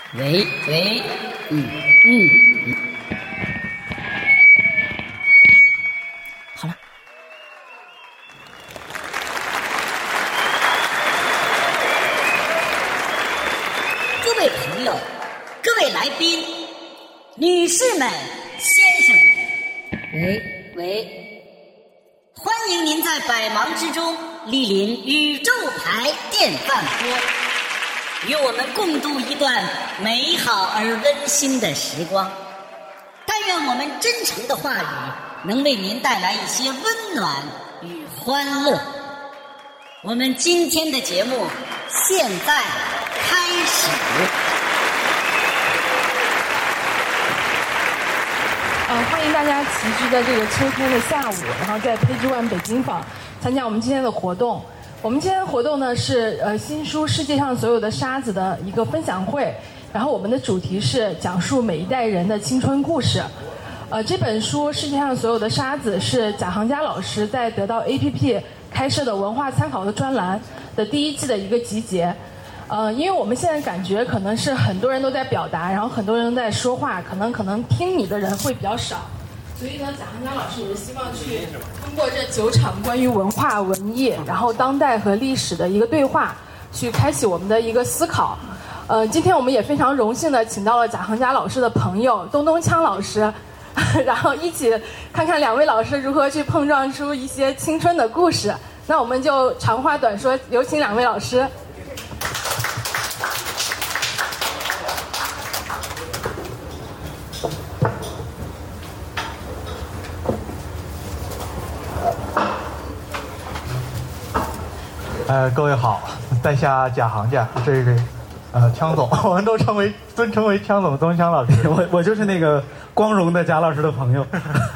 喂，好了。各位朋友，各位来宾，女士们、先生们，喂，欢迎您在百忙之中莅临宇宙牌电饭锅，与我们共度一段美好而温馨的时光。但愿我们真诚的话语能为您带来一些温暖与欢乐。我们今天的节目现在开始。 欢迎大家齐聚在这个秋天的下午，然后在Page One北京坊参加我们今天的活动。我们今天的活动呢是新书《世界上所有的沙子》的一个分享会，然后我们的主题是讲述每一代人的青春故事。这本书《世界上所有的沙子》是贾行家老师在得到 APP 开设的文化参考的专栏的第1季的一个集结。因为我们现在感觉可能是很多人都在表达，然后很多人都在说话，可能听你的人会比较少，所以呢，贾行家老师也是希望去通过这9场关于文化、文艺，然后当代和历史的一个对话，去开启我们的一个思考。今天我们也非常荣幸的请到了贾行家老师的朋友东东锵老师，然后一起看看2位老师如何去碰撞出一些青春的故事。那我们就长话短说，有请2位老师。 各位好，在下贾行家，这是锵总，我们都尊称为锵总，东锵老师。 我就是那个光荣的贾老师的朋友。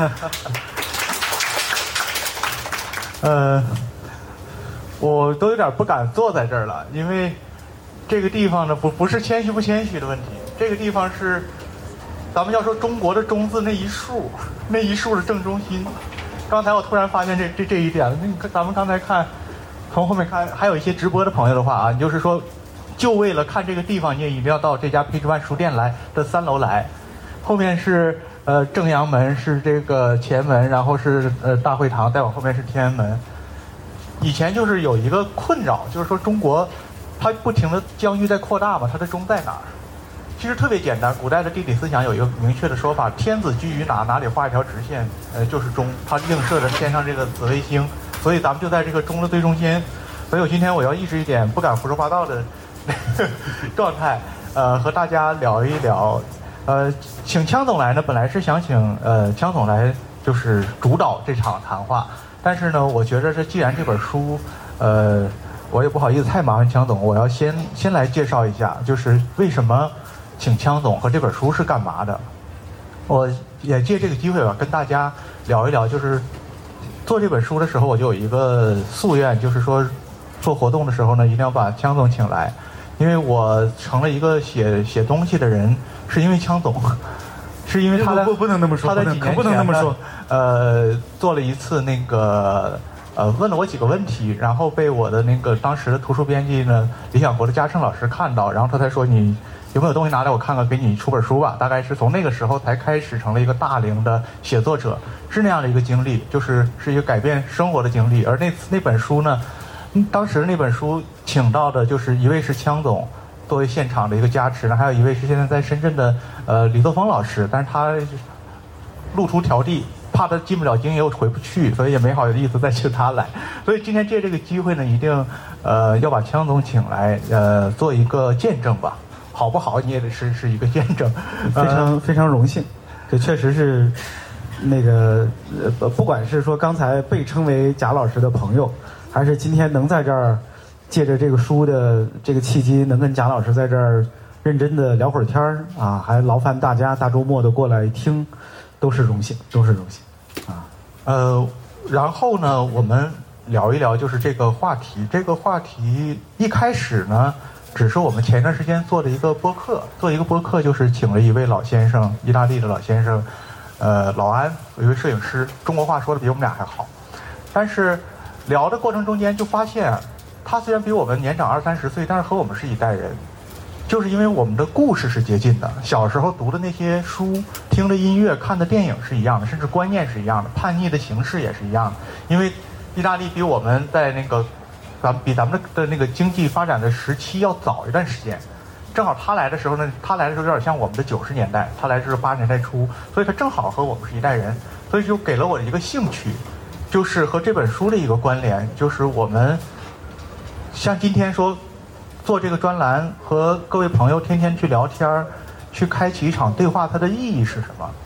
我都有点不敢坐在这儿了，因为这个地方呢，不是谦虚不谦虚的问题，这个地方是咱们要说中国的中字那一竖的正中心。刚才我突然发现这一点，咱们刚才看。从后面看，还有一些直播的朋友的话啊，你就是说，就为了看这个地方，你也一定要到这家Page One书店来的3楼来。后面是正阳门，是这个前门，然后是大会堂，再往后面是天安门。以前就是有一个困扰，就是说中国它不停的疆域在扩大嘛，它的中在哪儿？其实特别简单，古代的地理思想有一个明确的说法：天子居于哪里画一条直线，就是中。它映射着天上这个紫微星。所以咱们就在这个中的最中间，所以我今天我要抑制一点不敢胡说八道的状态，和大家聊一聊。请锵总来呢，本来是想请锵总来就是主导这场谈话，但是呢，我觉得既然这本书，我也不好意思太麻烦锵总，我要先来介绍一下，就是为什么请锵总和这本书是干嘛的。我也借这个机会吧，跟大家聊一聊，就是做这本书的时候，我就有一个夙愿，就是说做活动的时候呢，一定要把锵总请来，因为我成了一个写东西的人，是因为锵总，是因为他不能那么说， 他在几年前不能那么说， 做了一次那个问了我几个问题，然后被我的那个当时的图书编辑呢李想国的嘉盛老师看到，然后他才说你有没有东西拿来我看看，给你出本书吧。大概是从那个时候才开始成了一个大龄的写作者，是那样的一个经历，是一个改变生活的经历。而那本书呢，当时那本书请到的就是一位是锵总作为现场的一个加持呢，还有一位是现在在深圳的李作峰老师，但是他路途迢递，怕他进不了京又回不去，所以也没好意思再请他来。所以今天借这个机会呢，一定要把锵总请来，做一个见证吧。好不好？你也得是一个见证， 非常荣幸。这确实是那个不管是说刚才被称为贾老师的朋友，还是今天能在这儿借着这个书的这个契机，能跟贾老师在这儿认真的聊会儿天儿啊，还劳烦大家大周末的过来听，都是荣幸啊。 然后呢，我们聊一聊就是这个话题。这个话题一开始呢，只是我们前段时间做了一个播客，就是请了一位老先生，意大利的老先生，老安，有一位摄影师，中国话说的比我们俩还好。但是聊的过程中间就发现，他虽然比我们年长20-30岁，但是和我们是一代人。 就是因为我们的故事是接近的，小时候读的那些书、听的音乐、看的电影是一样的，甚至观念是一样的，叛逆的形式也是一样的。因为意大利比我们在那个比咱们的那个经济发展的时期要早一段时间。正好他来的时候呢，他来的时候有点像我们的90年代，他来是80年代初，所以他正好和我们是一代人，所以就给了我一个兴趣，就是和这本书的一个关联，就是我们像今天说做这个专栏，和各位朋友天天去聊天，去开启一场对话，它的意义是什么？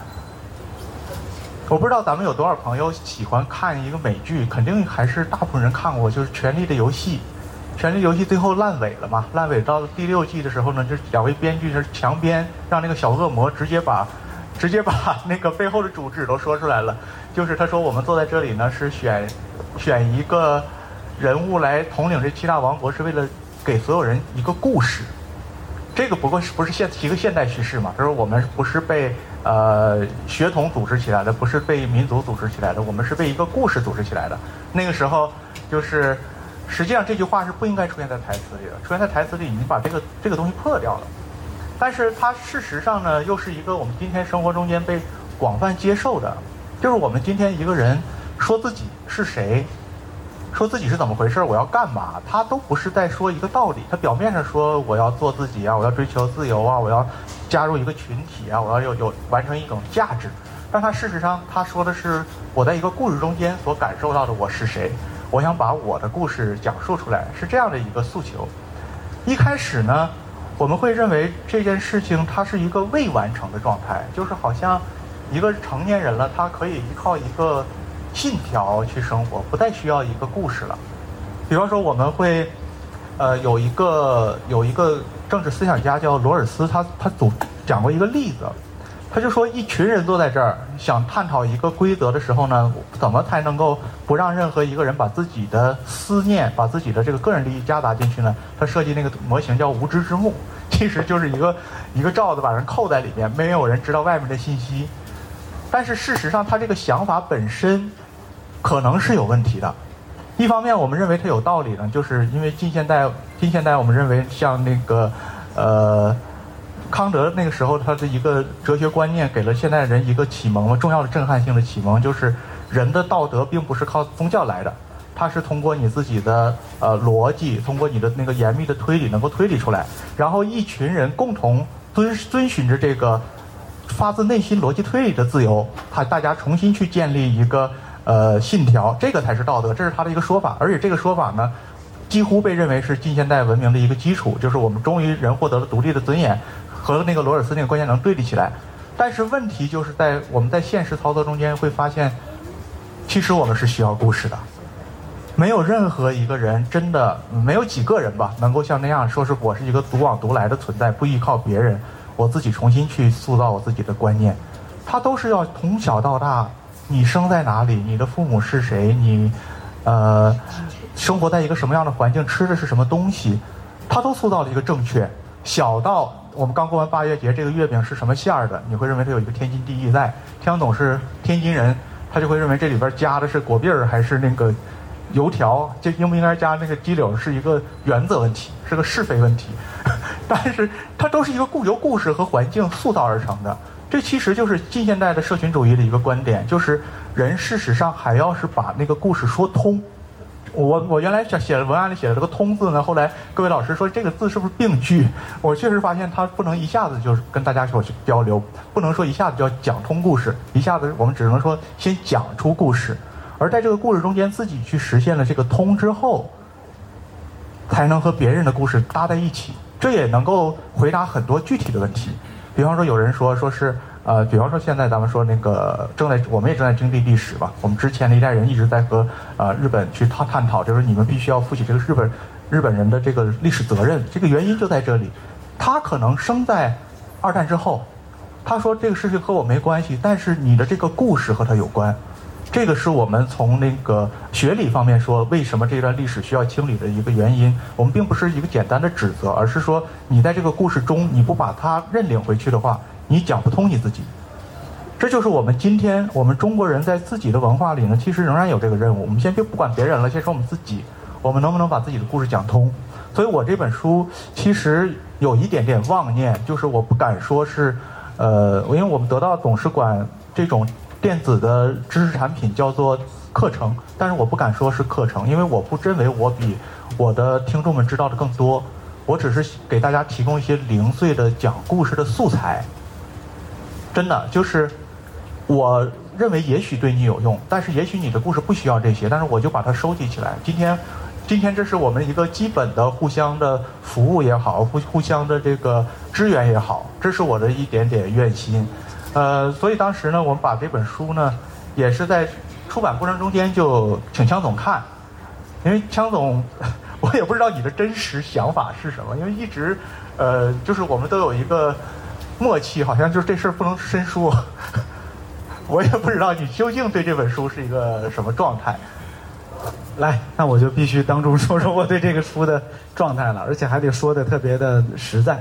我不知道咱们有多少朋友喜欢看一个美剧，肯定还是大部分人看过，就是《权力的游戏》。《权力游戏》最后烂尾了嘛？烂尾到第6季的时候呢，这2位编剧是强编，让那个小恶魔直接把那个背后的主旨都说出来了。就是他说我们坐在这里呢，是选一个人物来统领这7大王国，是为了给所有人一个故事。这个不是一个现代叙事嘛？他说我们不是被血统组织起来的，不是被民族组织起来的，我们是被一个故事组织起来的。那个时候就是实际上这句话是不应该出现在台词里的，出现在台词里已经把这个东西破掉了。但是它事实上呢，又是一个我们今天生活中间被广泛接受的，就是我们今天一个人说自己是谁，说自己是怎么回事，我要干嘛，他都不是在说一个道理。他表面上说我要做自己啊，我要追求自由啊，我要加入一个群体啊，我要有完成一种价值，但他事实上他说的是我在一个故事中间所感受到的我是谁，我想把我的故事讲述出来，是这样的一个诉求。一开始呢，我们会认为这件事情它是一个未完成的状态，就是好像一个成年人了，他可以依靠一个信条去生活，不再需要一个故事了。比方说我们会有一个政治思想家叫罗尔斯，他讲过一个例子，他就说一群人坐在这儿想探讨一个规则的时候呢，怎么才能够不让任何一个人把自己的思念，把自己的这个个人利益夹杂进去呢？他设计那个模型叫无知之幕，其实就是一个罩子把人扣在里面，没有人知道外面的信息。但是事实上他这个想法本身可能是有问题的。一方面我们认为它有道理呢，就是因为近现代我们认为像那个康德那个时候他的一个哲学观念给了现代人一个启蒙，重要的震撼性的启蒙，就是人的道德并不是靠宗教来的，它是通过你自己的逻辑，通过你的那个严密的推理能够推理出来，然后一群人共同遵循着这个发自内心逻辑推理的自由，大家重新去建立一个信条，这个才是道德，这是他的一个说法。而且这个说法呢，几乎被认为是近现代文明的一个基础，就是我们终于人获得了独立的尊严，和那个罗尔斯那个观念能对立起来。但是问题就是我们在现实操作中间会发现，其实我们是需要故事的。没有任何一个人，真的没有几个人吧，能够像那样说是我是一个独往独来的存在，不依靠别人，我自己重新去塑造我自己的观念。他都是要从小到大，你生在哪里，你的父母是谁，你生活在一个什么样的环境，吃的是什么东西，他都塑造了一个正确。小到我们刚过完8月节，这个月饼是什么馅儿的，你会认为它有一个天经地义在。天总是天津人，他就会认为这里边加的是果篦儿还是那个油条，这应不应该加那个鸡柳是一个原则问题，是个是非问题。但是它都是一个由故事和环境塑造而成的。这其实就是近现代的社群主义的一个观点，就是人事实上还要是把那个故事说通。我原来写的文案里写的这个通字呢，后来各位老师说这个字是不是病句，我确实发现它不能一下子就是跟大家说去交流，不能说一下子就要讲通故事，一下子我们只能说先讲出故事，而在这个故事中间自己去实现了这个通之后，才能和别人的故事搭在一起，这也能够回答很多具体的问题。比方说有人说是比方说现在咱们说那个我们也正在经历历史吧，我们之前的一代人一直在和日本去探讨，就是你们必须要负起这个日本人的这个历史责任。这个原因就在这里，他可能生在2战之后，他说这个事情和我没关系，但是你的这个故事和他有关。这个是我们从那个学理方面说为什么这段历史需要清理的一个原因。我们并不是一个简单的指责，而是说你在这个故事中你不把它认领回去的话，你讲不通你自己。这就是我们今天我们中国人在自己的文化里呢，其实仍然有这个任务。我们先不管别人了，先说我们自己，我们能不能把自己的故事讲通？ 所以我这本书其实有一点点妄念，就是我不敢说是，因为我们得到董事馆这种电子的知识产品叫做课程，但是我不敢说是课程，因为我不认为我比我的听众们知道的更多，我只是给大家提供一些零碎的讲故事的素材。真的就是我认为也许对你有用，但是也许你的故事不需要这些，但是我就把它收集起来。今天这是我们一个基本的互相的服务也好，互相的这个支援也好，这是我的一点点愿心。所以当时呢，我们把这本书呢，也是在出版过程中间就请枪总看，因为枪总，我也不知道你的真实想法是什么，因为一直，就是我们都有一个默契，好像就是这事儿不能申书。我也不知道你究竟对这本书是一个什么状态。 来，那我就必须当众说说我对这个书的状态了，而且还得说的特别的实在。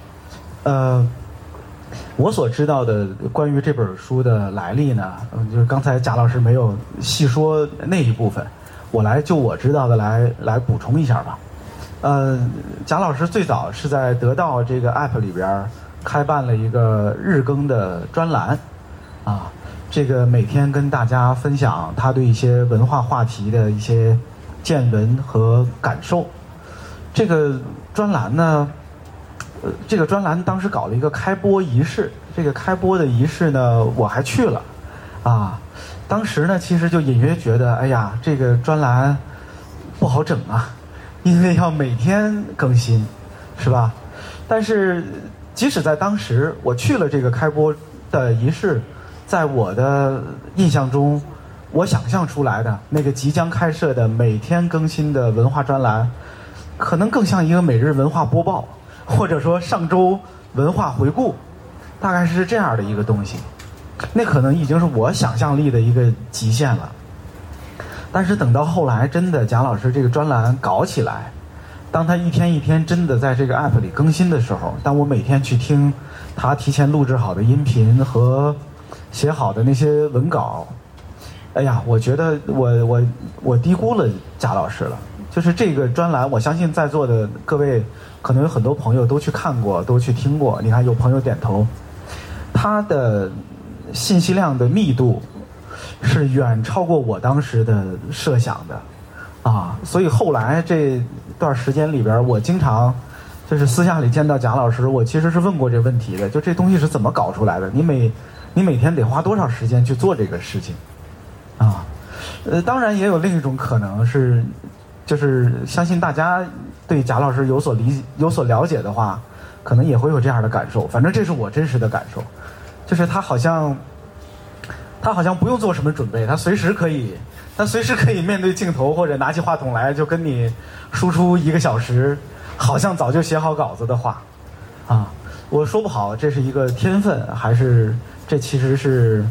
我所知道的关于这本书的来历呢，就是刚才贾老师没有细说那一部分，就我知道的来补充一下吧。贾老师最早是在得到这个 app 里边开办了一个日更的专栏，啊，这个每天跟大家分享他对一些文化话题的一些见闻和感受。这个专栏呢，这个专栏当时搞了一个开播仪式，这个开播的仪式呢，我还去了，啊，当时呢，其实就隐约觉得，哎呀，这个专栏不好整啊，因为要每天更新，是吧？但是即使在当时我去了这个开播的仪式，在我的印象中，我想象出来的那个即将开设的每天更新的文化专栏，可能更像一个每日文化播报，或者说上周文化回顾，大概是这样的一个东西。那可能已经是我想象力的一个极限了。但是等到后来真的贾老师这个专栏搞起来，当他一天一天真的在这个 app 里更新的时候，当我每天去听他提前录制好的音频和写好的那些文稿，哎呀，我觉得我低估了贾老师了。就是这个专栏，我相信在座的各位可能有很多朋友都去看过，都去听过。你看有朋友点头，他的信息量的密度是远超过我当时的设想的啊。所以后来这段时间里边，我经常就是私下里见到贾老师，我其实是问过这问题的，就这东西是怎么搞出来的？你每天得花多少时间去做这个事情啊？当然也有另一种可能是，就是相信大家对贾老师有所了解的话，可能也会有这样的感受。反正这是我真实的感受，就是他好像不用做什么准备，他随时可以面对镜头或者拿起话筒来就跟你输出1个小时，好像早就写好稿子的话啊。我说不好这是一个天分，还是这其实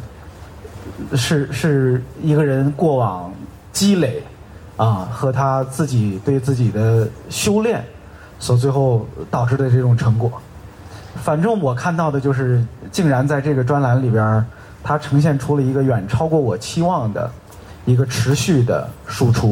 是一个人过往积累啊和他自己对自己的修炼所最后导致的这种成果。反正我看到的就是竟然在这个专栏里边，它呈现出了一个远超过我期望的一个持续的输出。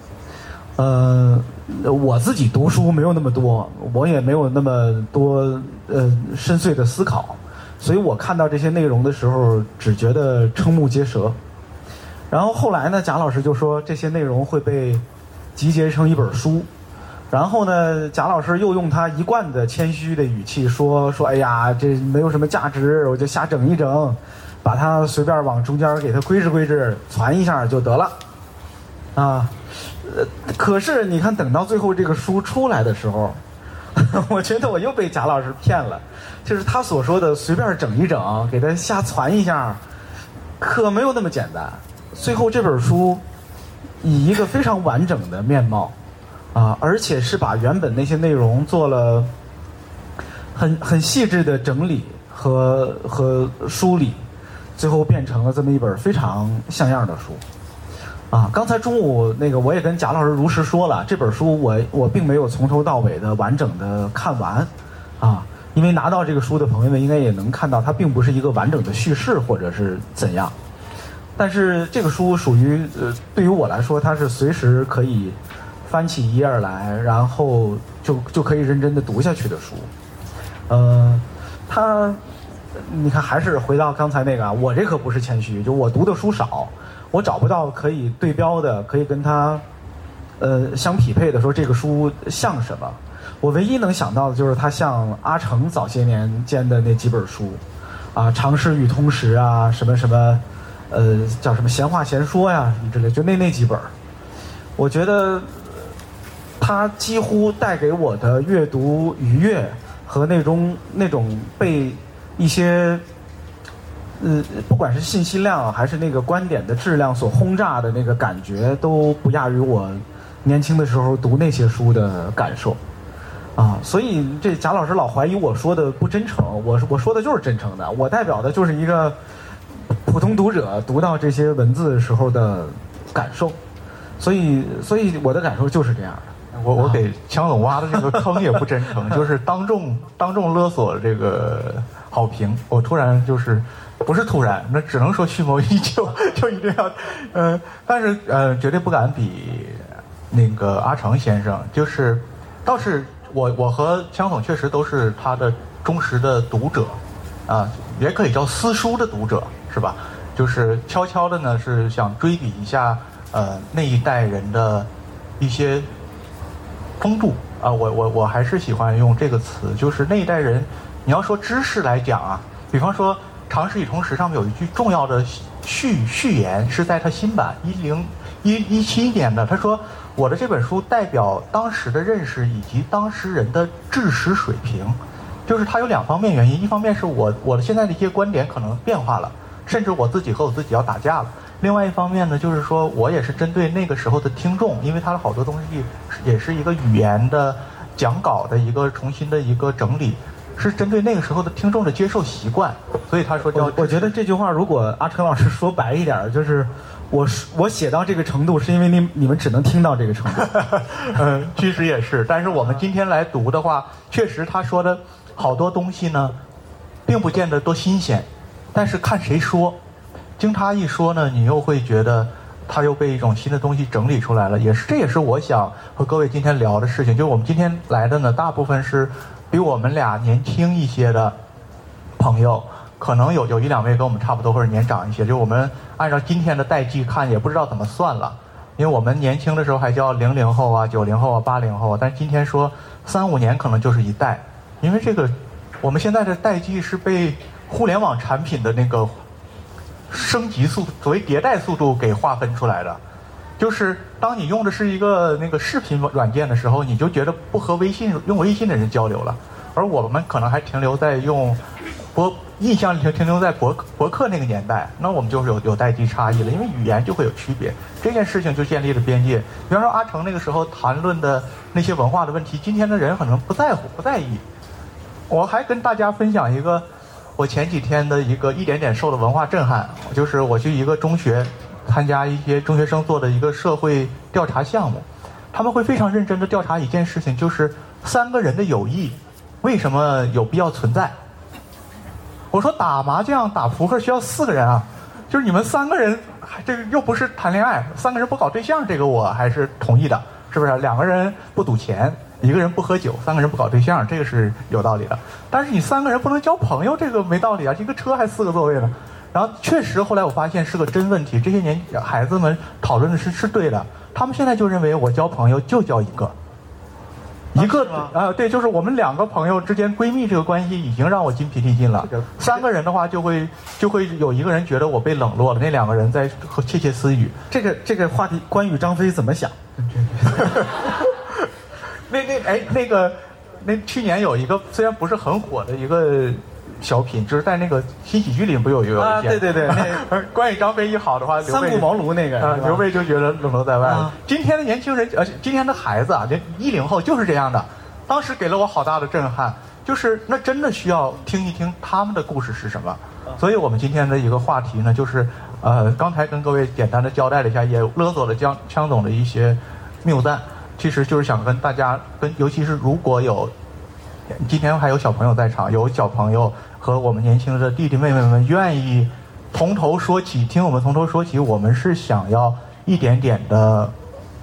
我自己读书没有那么多，我也没有那么多深邃的思考，所以我看到这些内容的时候只觉得瞠目结舌。然后后来呢，贾老师就说这些内容会被集结成一本书，然后呢，贾老师又用他一贯的谦虚的语气说哎呀，这没有什么价值，我就瞎整一整，把它随便往中间给它规制传一下就得了啊。可是你看等到最后这个书出来的时候我觉得我又被贾老师骗了，就是他所说的随便整一整给它瞎传一下可没有那么简单。最后这本书以一个非常完整的面貌啊，而且是把原本那些内容做了很细致的整理和梳理，最后变成了这么一本非常像样的书啊。刚才中午那个我也跟贾老师如实说了，这本书我并没有从头到尾的完整的看完啊，因为拿到这个书的朋友们应该也能看到，它并不是一个完整的叙事或者是怎样。但是这个书属于对于我来说，它是随时可以翻起一页来，然后就可以认真的读下去的书。你看，还是回到刚才那个啊，我这可不是谦虚，就我读的书少，我找不到可以对标的，可以跟它相匹配的，说这个书像什么。我唯一能想到的就是它像阿城早些年间的那几本书，啊，常识与通识啊，什么什么，叫什么闲话闲说呀什么之类，就那几本。我觉得它几乎带给我的阅读愉悦和那种被一些不管是信息量还是那个观点的质量所轰炸的那个感觉，都不亚于我年轻的时候读那些书的感受啊。所以这贾老师老怀疑我说的不真诚，我说的就是真诚的，我代表的就是一个普通读者读到这些文字的时候的感受，所以我的感受就是这样的。 我给强总挖的这个坑也不真诚，就是当众勒索这个好评。我突然就是不是突然，那只能说蓄谋已久，就一定要但是绝对不敢比那个阿城先生。就是倒是我和强总确实都是他的忠实的读者啊，也可以叫私书的读者，是吧？就是悄悄的呢是想追比一下那一代人的一些风度啊，我还是喜欢用这个词，就是那一代人，你要说知识来讲啊，比方说《常识与通识》上面有一句重要的序言，是在他新版2017年的，他说我的这本书代表当时的认识以及当时人的知识水平，就是它有两方面原因，一方面是我的现在的一些观点可能变化了，甚至我自己和我自己要打架了。另外一方面呢，就是说我也是针对那个时候的听众，因为他的好多东西也是一个语言的讲稿的一个重新的一个整理，是针对那个时候的听众的接受习惯，所以他说叫。 我觉得这句话如果阿城老师说白一点，就是我写到这个程度，是因为你们只能听到这个程度。 其实也是，但是我们今天来读的话，确实他说的好多东西呢，并不见得多新鲜，但是看谁说。经他一说呢，你又会觉得他又被一种新的东西整理出来了，这也是我想和各位今天聊的事情。就是我们今天来的呢，大部分是比我们俩年轻一些的朋友，可能有一两位跟我们差不多或者年长一些。就是我们按照今天的代际看，也不知道怎么算了，因为我们年轻的时候还叫00后啊、90后啊、80后啊，但是今天说3-5年可能就是一代，因为这个我们现在的代际是被互联网产品的那个升级速度，所谓迭代速度给划分出来的。就是当你用的是一个那个视频软件的时候，你就觉得不和用微信的人交流了，而我们可能还停留在印象里停留在博客那个年代，那我们就是有代际差异了，因为语言就会有区别，这件事情就建立了边界。比方说阿城那个时候谈论的那些文化的问题，今天的人可能不在乎不在意。我还跟大家分享一个我前几天的一点点受的文化震撼，就是我去一个中学参加一些中学生做的一个社会调查项目，他们会非常认真的调查一件事情，就是3个人的友谊为什么有必要存在。我说打麻将打扑克需要4个人啊，就是你们3个人这个又不是谈恋爱，3个人不搞对象，这个我还是同意的，是不是？2个人不赌钱，1个人不喝酒，3个人不搞对象，这个是有道理的。但是你3个人不能交朋友，这个没道理啊！一个车还4个座位呢。然后确实后来我发现是个真问题，这些孩子们讨论的是对的。他们现在就认为我交朋友就交一个对，就是我们2个朋友之间闺蜜这个关系已经让我筋疲力尽了。3个人的话就会有1个人觉得我被冷落了，那2个人在窃窃私语。 这个话题，关羽张飞怎么想？ 那去年有一个虽然不是很火的一个小品，就是在那个新喜剧里不有一件对， 关羽张飞一好的话， 三顾茅庐那个刘备就觉得冷落在外了。今天的年轻人，今天的孩子啊，这10后就是这样的。当时给了我好大的震撼，就是那真的需要听一听他们的故事是什么。所以我们今天的一个话题呢，就是刚才跟各位简单的交代了一下，也勒索了枪总的一些谬赞。其实就是想跟大家，尤其是如果有今天还有小朋友在场，有小朋友和我们年轻的弟弟妹妹们愿意从头说起，听我们从头说起，我们是想要一点点的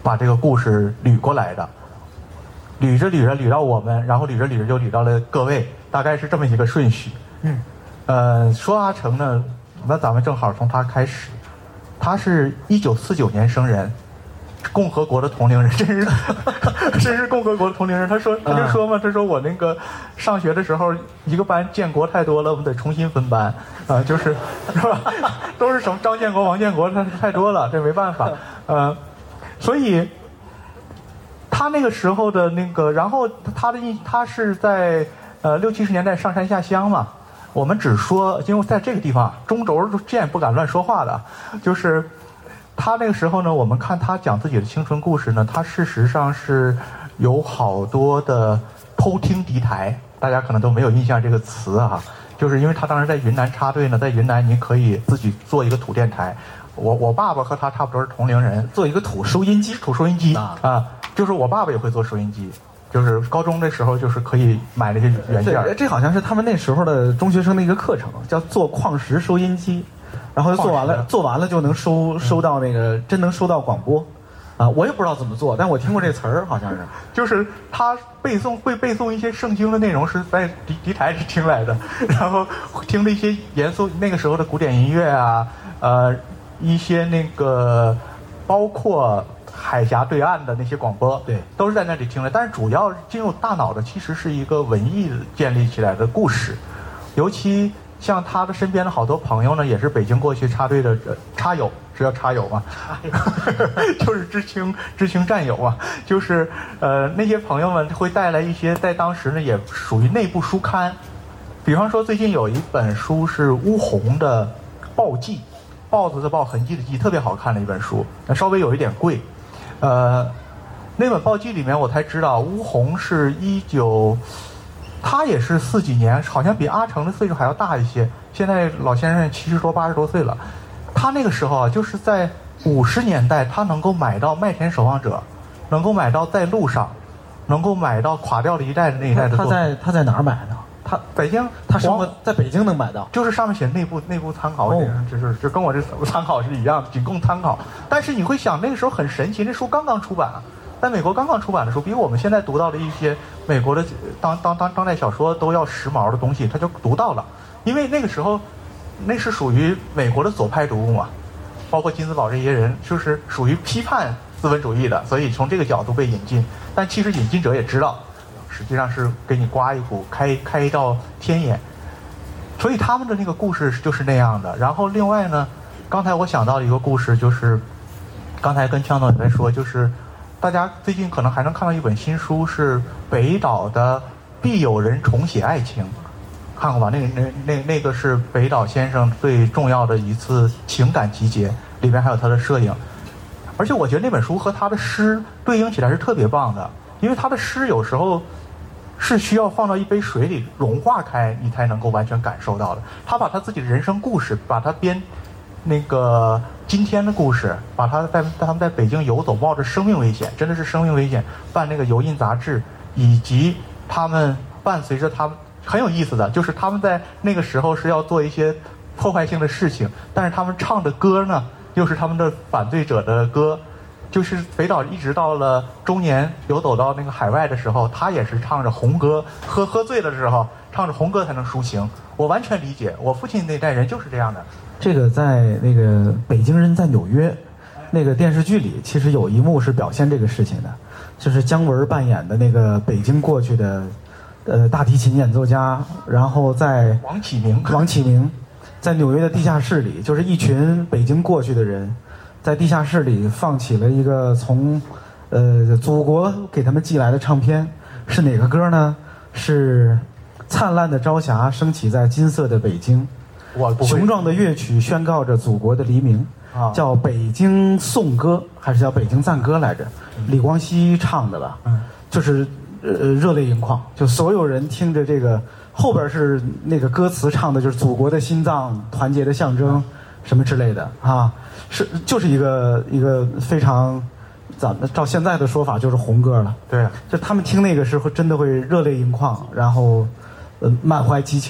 把这个故事捋过来的，捋着捋着捋到我们，然后捋着捋着就捋到了各位，大概是这么一个顺序。说阿城呢，那咱们正好从他开始。他是1949年生人，共和国的同龄人，真是共和国的同龄人。他就说嘛，他说我那个上学的时候，一个班建国太多了，我们得重新分班就是吧，都是什么张建国、王建国，他太多了，这没办法。所以他那个时候的那个，然后他是在60、70年代上山下乡嘛。我们只说，因为在这个地方中轴见不敢乱说话的，就是他那个时候呢，我们看他讲自己的青春故事呢，他事实上是有好多的偷听敌台，大家可能都没有印象这个词啊，就是因为他当时在云南插队呢，在云南你可以自己做一个土电台，我爸爸和他差不多是同龄人， 做一个土收音机就是我爸爸也会做收音机。就是高中的时候，就是可以买那些原件。 这好像是他们那时候的中学生的一个课程，叫做矿石收音机，然后做完了就能收到那个真能收到广播，我也不知道怎么做，但我听过这词儿，好像是。 就是他会背诵一些圣经的内容，是在敌台里听来的，然后听了一些严肃那个时候的古典音乐啊，一些那个包括海峡对岸的那些广播， 对， 都是在那里听的。但是主要进入大脑的其实是一个文艺建立起来的故事，尤其像他的身边的好多朋友呢，也是北京过去插队的插友，是叫插友吗？就是知青战友啊，就是那些朋友们会带来一些在当时呢也属于内部书刊，比方说最近有一本书是乌鸿的报记，豹子的豹，痕迹的迹，特别好看的一本书，稍微有一点贵。那本报记里面我才知道，乌鸿是他也是40几年，好像比阿城的岁数还要大一些。现在老先生70多、80多岁了。他那个时候啊，就是在50年代，他能够买到《麦田守望者》，能够买到《在路上》，能够买到垮掉了一代的那一代的作品。 他在哪儿买的？ 北京， 他生活在北京能买到， 就是上面写内部参考，就跟我这参考是一样的，仅供参考。但是你会想，那个时候很神奇，那书刚刚出版，在美国刚刚出版的书，比我们现在读到的一些美国的当代小说都要时髦的东西，他就读到了。因为那个时候，那是属于美国的左派读物嘛，包括金斯堡这些人，就是属于批判资本主义的，所以从这个角度被引进。但其实引进者也知道，实际上是给你刮一股开一道天眼，所以他们的那个故事就是那样的。然后另外呢，刚才我想到一个故事，就是刚才跟枪总也在说，就是大家最近可能还能看到一本新书，是北岛的《必有人重写爱情》，看过吧？那个是北岛先生最重要的一次情感集结，里面还有他的摄影。而且我觉得那本书和他的诗对应起来是特别棒的，因为他的诗有时候是需要放到一杯水里融化开，你才能够完全感受到的。他把他自己的人生故事，把他那个今天的故事，把他他们在北京游走，冒着生命危险，真的是生命危险，办那个游印杂志，以及他们伴随着他们很有意思的，就是他们在那个时候是要做一些破坏性的事情，但是他们唱的歌呢，又是他们的反对者的歌。就是北岛一直到了中年游走到那个海外的时候，他也是唱着红歌，喝醉的时候唱着红歌才能抒情。我完全理解，我父亲那代人就是这样的。 这个在那个《北京人在纽约》那个电视剧里，其实有一幕是表现这个事情的，就是姜文扮演的那个北京过去的大提琴演奏家，然后在王启明在纽约的地下室里，就是一群北京过去的人。在地下室里放起了一个从祖国给他们寄来的唱片，是哪个歌呢？是灿烂的朝霞升起在金色的北京，雄壮的乐曲宣告着祖国的黎明，叫《北京颂歌》还是叫《北京赞歌》来着？李光羲唱的吧？就是热泪盈眶，就所有人听着这个，后边是那个歌词唱的就是祖国的心脏，团结的象征，什么之类的啊。就是一个非常，咱们照现在的说法就是红歌了。 对， 就他们听那个时候真的会热泪盈眶，然后满怀激情的。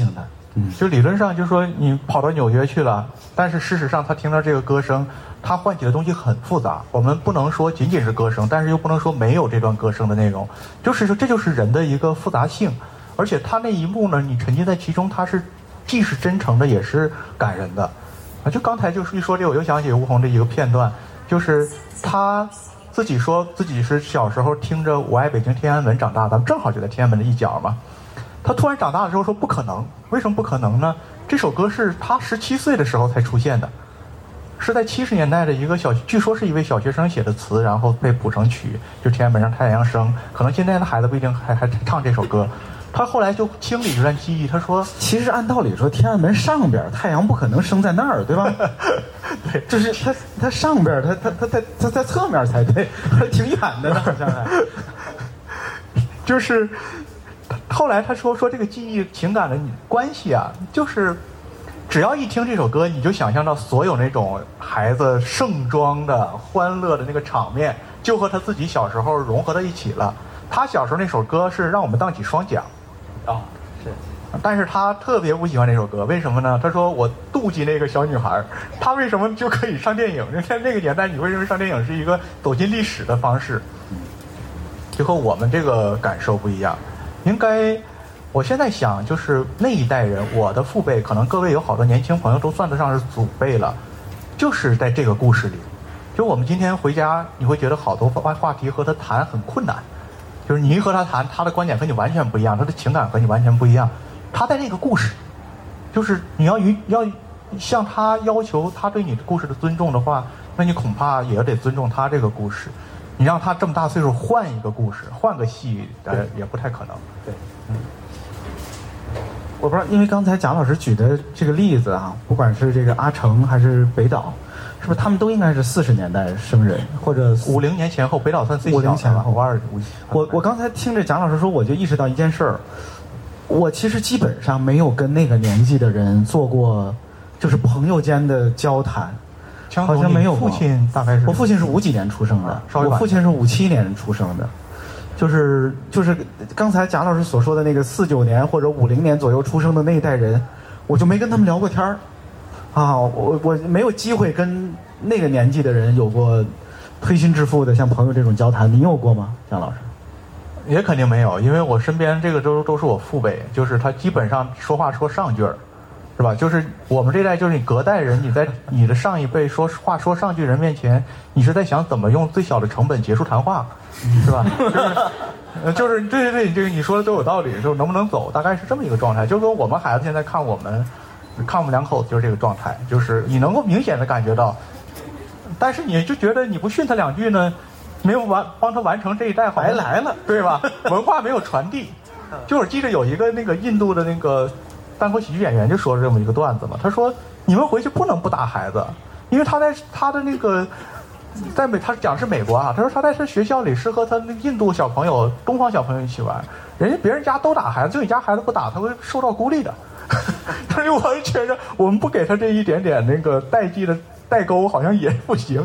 就理论上就说你跑到纽约去了，但是事实上他听到这个歌声，他唤起的东西很复杂。我们不能说仅仅是歌声，但是又不能说没有这段歌声的内容。就是说这就是人的一个复杂性，而且他那一幕呢，你沉浸在其中，他是既是真诚的，也是感人的。就刚才就是一说这，我又想起吴红的一个片段，就是他自己说自己是小时候听着《我爱北京天安门》长大，咱们正好就在天安门的一角嘛。他突然长大的时候说不可能，为什么不可能呢？这首歌是他17岁的时候才出现的，是在70年代的一个据说是一位小学生写的词，然后被谱成曲，就天安门上太阳升。可能现在的孩子不一定还唱这首歌。他后来就清理这段记忆，他说其实按道理说天安门上边太阳不可能升在那儿，对吧？ 对， 就是他上边他在侧面才对，还挺远的呢，好像还就是后来他说这个记忆情感的关系啊，就是只要一听这首歌，你就想象到所有那种孩子盛装的欢乐的那个场面，就和他自己小时候融合到一起了。他小时候那首歌是让我们荡起双桨， 是， 但是他特别不喜欢那首歌，为什么呢？他说我妒忌那个小女孩，她为什么就可以上电影？在那个年代，你会认为上电影是一个走进历史的方式，就和我们这个感受不一样。应该，我现在想，就是那一代人，我的父辈，可能各位有好多年轻朋友都算得上是祖辈了，就是在这个故事里。就我们今天回家，你会觉得好多话题和他谈很困难，就是你一和他谈，他的观点和你完全不一样，他的情感和你完全不一样。他在那个故事，就是你要向他要求他对你的故事的尊重的话，那你恐怕也得尊重他这个故事。你让他这么大岁数换一个故事，换个戏，也不太可能。 对，我不知道，因为刚才贾老师举的这个例子啊，不管是这个阿城还是北岛，是不是他们都应该是40年代生人，或者 50年前后？北岛算最小的， 前后。我刚才听着贾老师说，我就意识到一件事儿，我其实基本上没有跟那个年纪的人做过，就是朋友间的交谈。好像没有过。 父亲大概是我父亲是50几年出生的，我父亲是57年出生的，就是刚才贾老师所说的那个49年或者50年左右出生的那一代人，我就没跟他们聊过天儿，啊，我没有机会跟那个年纪的人有过推心置腹的像朋友这种交谈，你有过吗，贾老师？ 也肯定没有，因为我身边这个都是我父辈，就是他基本上说话说上句儿。是吧？就是我们这代，就是你隔代人，你在你的上一辈说话说上句人面前，你是在想怎么用最小的成本结束谈话，是吧？就是对，这个你说的都有道理，就是能不能走，大概是这么一个状态。就是说我们孩子现在看我们两口子就是这个状态，就是你能够明显的感觉到，但是你就觉得你不训他两句呢，没有帮他完成这一代白来了， 对吧？文化没有传递。就我记得有一个那个印度的那个单口喜剧演员就说了这么一个段子嘛，他说你们回去不能不打孩子，因为他的那个他讲是美国啊，他说他在他学校里是和他那印度小朋友、东方小朋友一起玩，别人家都打孩子，就你家孩子不打，他会受到孤立的。但是我觉着我们不给他这一点点那个代际的代沟，好像也不行。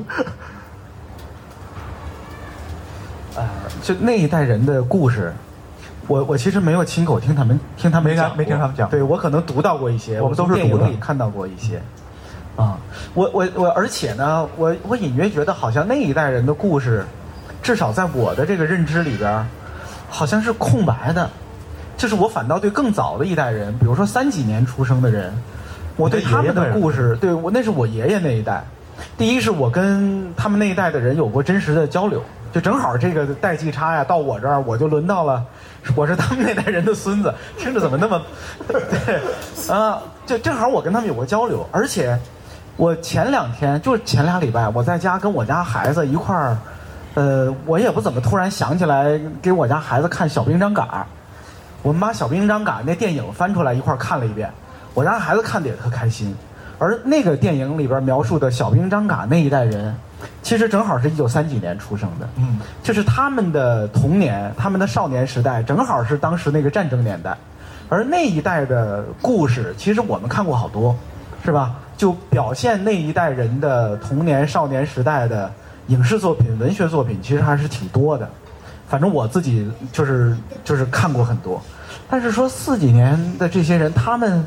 就那一代人的故事。我其实没有亲口听他们讲， 没听他们讲。 对，我可能读到过一些， 我们都是电影里看到过一些。啊，我而且呢，我隐约觉得好像那一代人的故事，至少在我的这个认知里边，好像是空白的。就是我反倒对更早的一代人，比如说30几年出生的人，我对他们的故事，对我那是我爷爷那一代。第一是我跟他们那一代的人有过真实的交流，就正好这个代际差呀，到我这儿我就轮到了。我是他们那代人的孙子，听着怎么那么对啊？就正好我跟他们有过交流，而且我前2礼拜，我在家跟我家孩子一块儿，我也不怎么突然想起来给我家孩子看《小兵张嘎》，我们把《小兵张嘎》那电影翻出来一块儿看了一遍，我家孩子看得也特开心。而那个电影里边描述的小兵张嘎那一代人，其实正好是1930几年出生的，就是他们的童年、他们的少年时代，正好是当时那个战争年代。而那一代的故事，其实我们看过好多，是吧？就表现那一代人的童年、少年时代的影视作品、文学作品，其实还是挺多的。反正我自己就是看过很多。但是说40几年的这些人，他们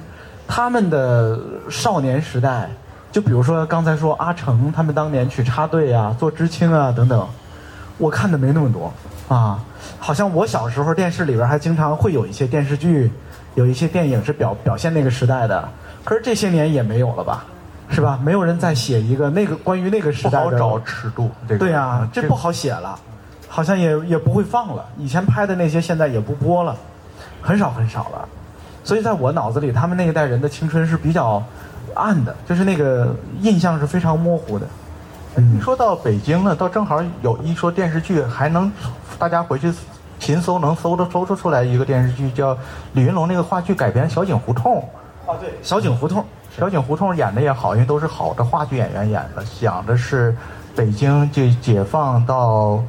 他们的少年时代，就比如说刚才说阿成他们当年去插队啊、做知青啊等等，我看的没那么多啊。好像我小时候电视里边还经常会有一些电视剧，有一些电影是表现那个时代的，可是这些年也没有了吧，是吧？没有人再写一个那个关于那个时代的， 不好找尺度。 对啊，这不好写了，好像也不会放了。以前拍的那些现在也不播了，很少了。所以在我脑子里，他们那一代人的青春是比较暗的，就是那个印象是非常模糊的。 一说到北京呢，倒正好有一说电视剧，还能大家回去勤搜能搜出来一个电视剧，叫李云龙那个话剧改编《小井胡同》。 哦，对，小井胡同演的也好，因为都是好的话剧演员演的，讲的是北京就解放到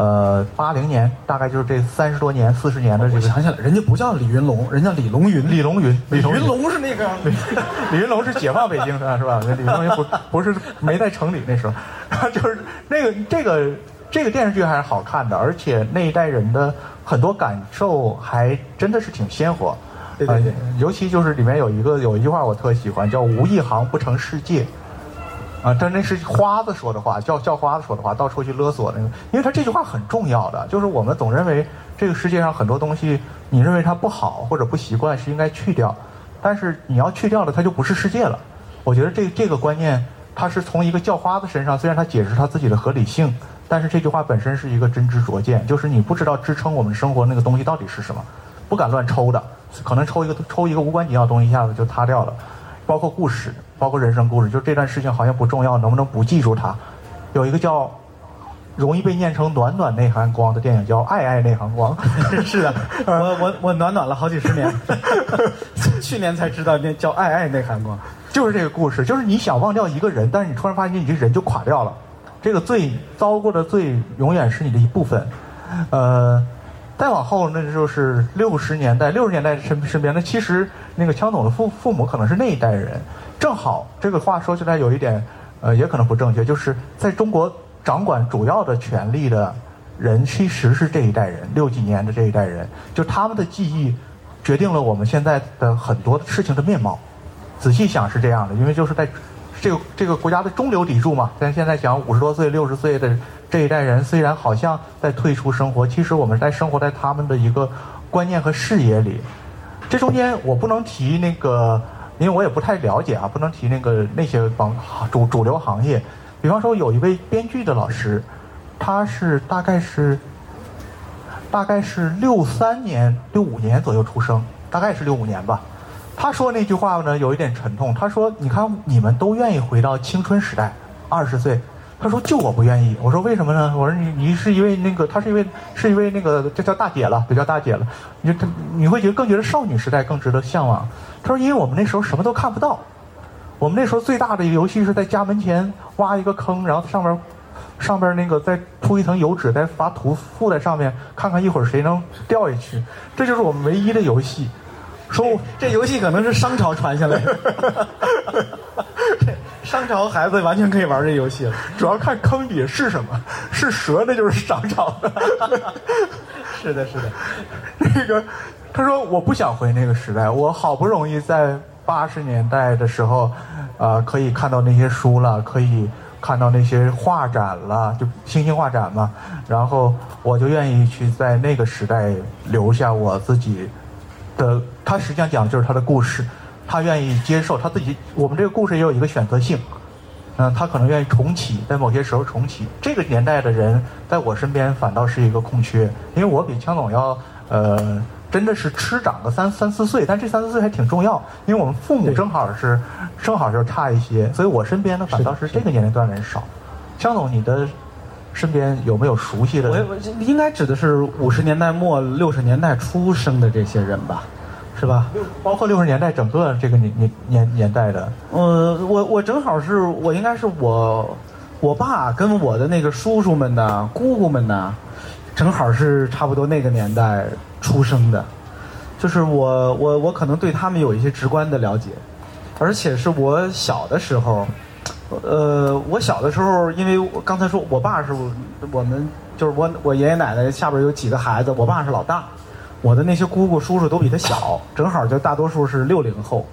80年，大概就是这30多年、40年的这个。 想起来，人家不叫李云龙，人家李龙云。 李龙云是那个， 李云龙是解放北京的，是吧？李龙云不是没在城里那时候，就是这个电视剧还是好看的，而且那一代人的很多感受还真的是挺鲜活。 对， 尤其就是里面有一句话我特喜欢，叫无一行不成世界。那是花子说的话，叫花子说的话，到处去勒索那个，因为他这句话很重要的，就是我们总认为这个世界上很多东西，你认为它不好或者不习惯是应该去掉，但是你要去掉了，它就不是世界了。我觉得这个观念，它是从一个叫花子身上，虽然他解释他自己的合理性，但是这句话本身是一个真知灼见，就是你不知道支撑我们生活那个东西到底是什么，不敢乱抽的，可能抽一个无关紧要的东西，一下子就塌掉了。包括故事，包括人生故事，就这段事情好像不重要，能不能不记住它？有一个叫容易被念成暖暖内含光的电影叫爱爱内含光。 是的，我暖了好几十年，去年才知道那叫爱爱内含光。 就是这个故事，就是你想忘掉一个人，但是你突然发现你这人就垮掉了，这个最糟过的罪永远是你的一部分。再往后那就是60年代身边的，其实那个枪总的父母可能是那一代人，正好这个话说起来有一点也可能不正确，就是在中国掌管主要的权力的人其实是这一代人，60几年的这一代人，就他们的记忆决定了我们现在的很多事情的面貌。仔细想是这样的，因为就是在这个国家的中流砥柱嘛，咱现在讲50多岁、60岁的这一代人，虽然好像在退出生活，其实我们在生活在他们的一个观念和视野里。这中间我不能提那个，因为我也不太了解啊，不能提那些主流行业。比方说有一位编剧的老师，他是大概是63年、65年左右出生，大概是65年吧。他说那句话呢有一点沉痛，他说你看你们都愿意回到青春时代，20岁，他说就我不愿意。我说为什么呢？我说你是因为他是一位那个这叫大姐了，你会更觉得少女时代更值得向往。他说因为我们那时候什么都看不到，我们那时候最大的一个游戏是在家门前挖一个坑，然后上边那个再铺一层油纸，再把土附在上面，看看一会儿谁能掉下去，这就是我们唯一的游戏。说这游戏可能是商朝传下来的，商朝孩子完全可以玩这游戏了， 主要看坑底是什么，是蛇那就是商朝的。 是的。 他说我不想回那个时代，我好不容易在80年代的时候，可以看到那些书了，可以看到那些画展了，就星星画展嘛，然后我就愿意去在那个时代留下我自己的，他实际上讲的就是他的故事，他愿意接受他自己。我们这个故事也有一个选择性，他可能愿意重启，在某些时候重启。这个年代的人在我身边反倒是一个空缺，因为我比枪总要真的是吃长个三四岁，但这3、4岁还挺重要，因为我们父母正好就差一些，所以我身边呢反倒是这个年龄段的人少。枪总，你的身边有没有熟悉的？ 我应该指的是50年代末60年代出生的这些人吧，是吧？ 包括60年代整个这个年代的。 我正好是我应该是我爸跟我的那个叔叔们呐、姑姑们呐，正好是差不多那个年代出生的，就是我可能对他们有一些直观的了解，而且是我小的时候。我小的时候，因为我刚才说我爸是我们就是我爷爷奶奶下边有几个孩子，我爸是老大，我的那些姑姑叔叔都比他小，正好就大多数是60后，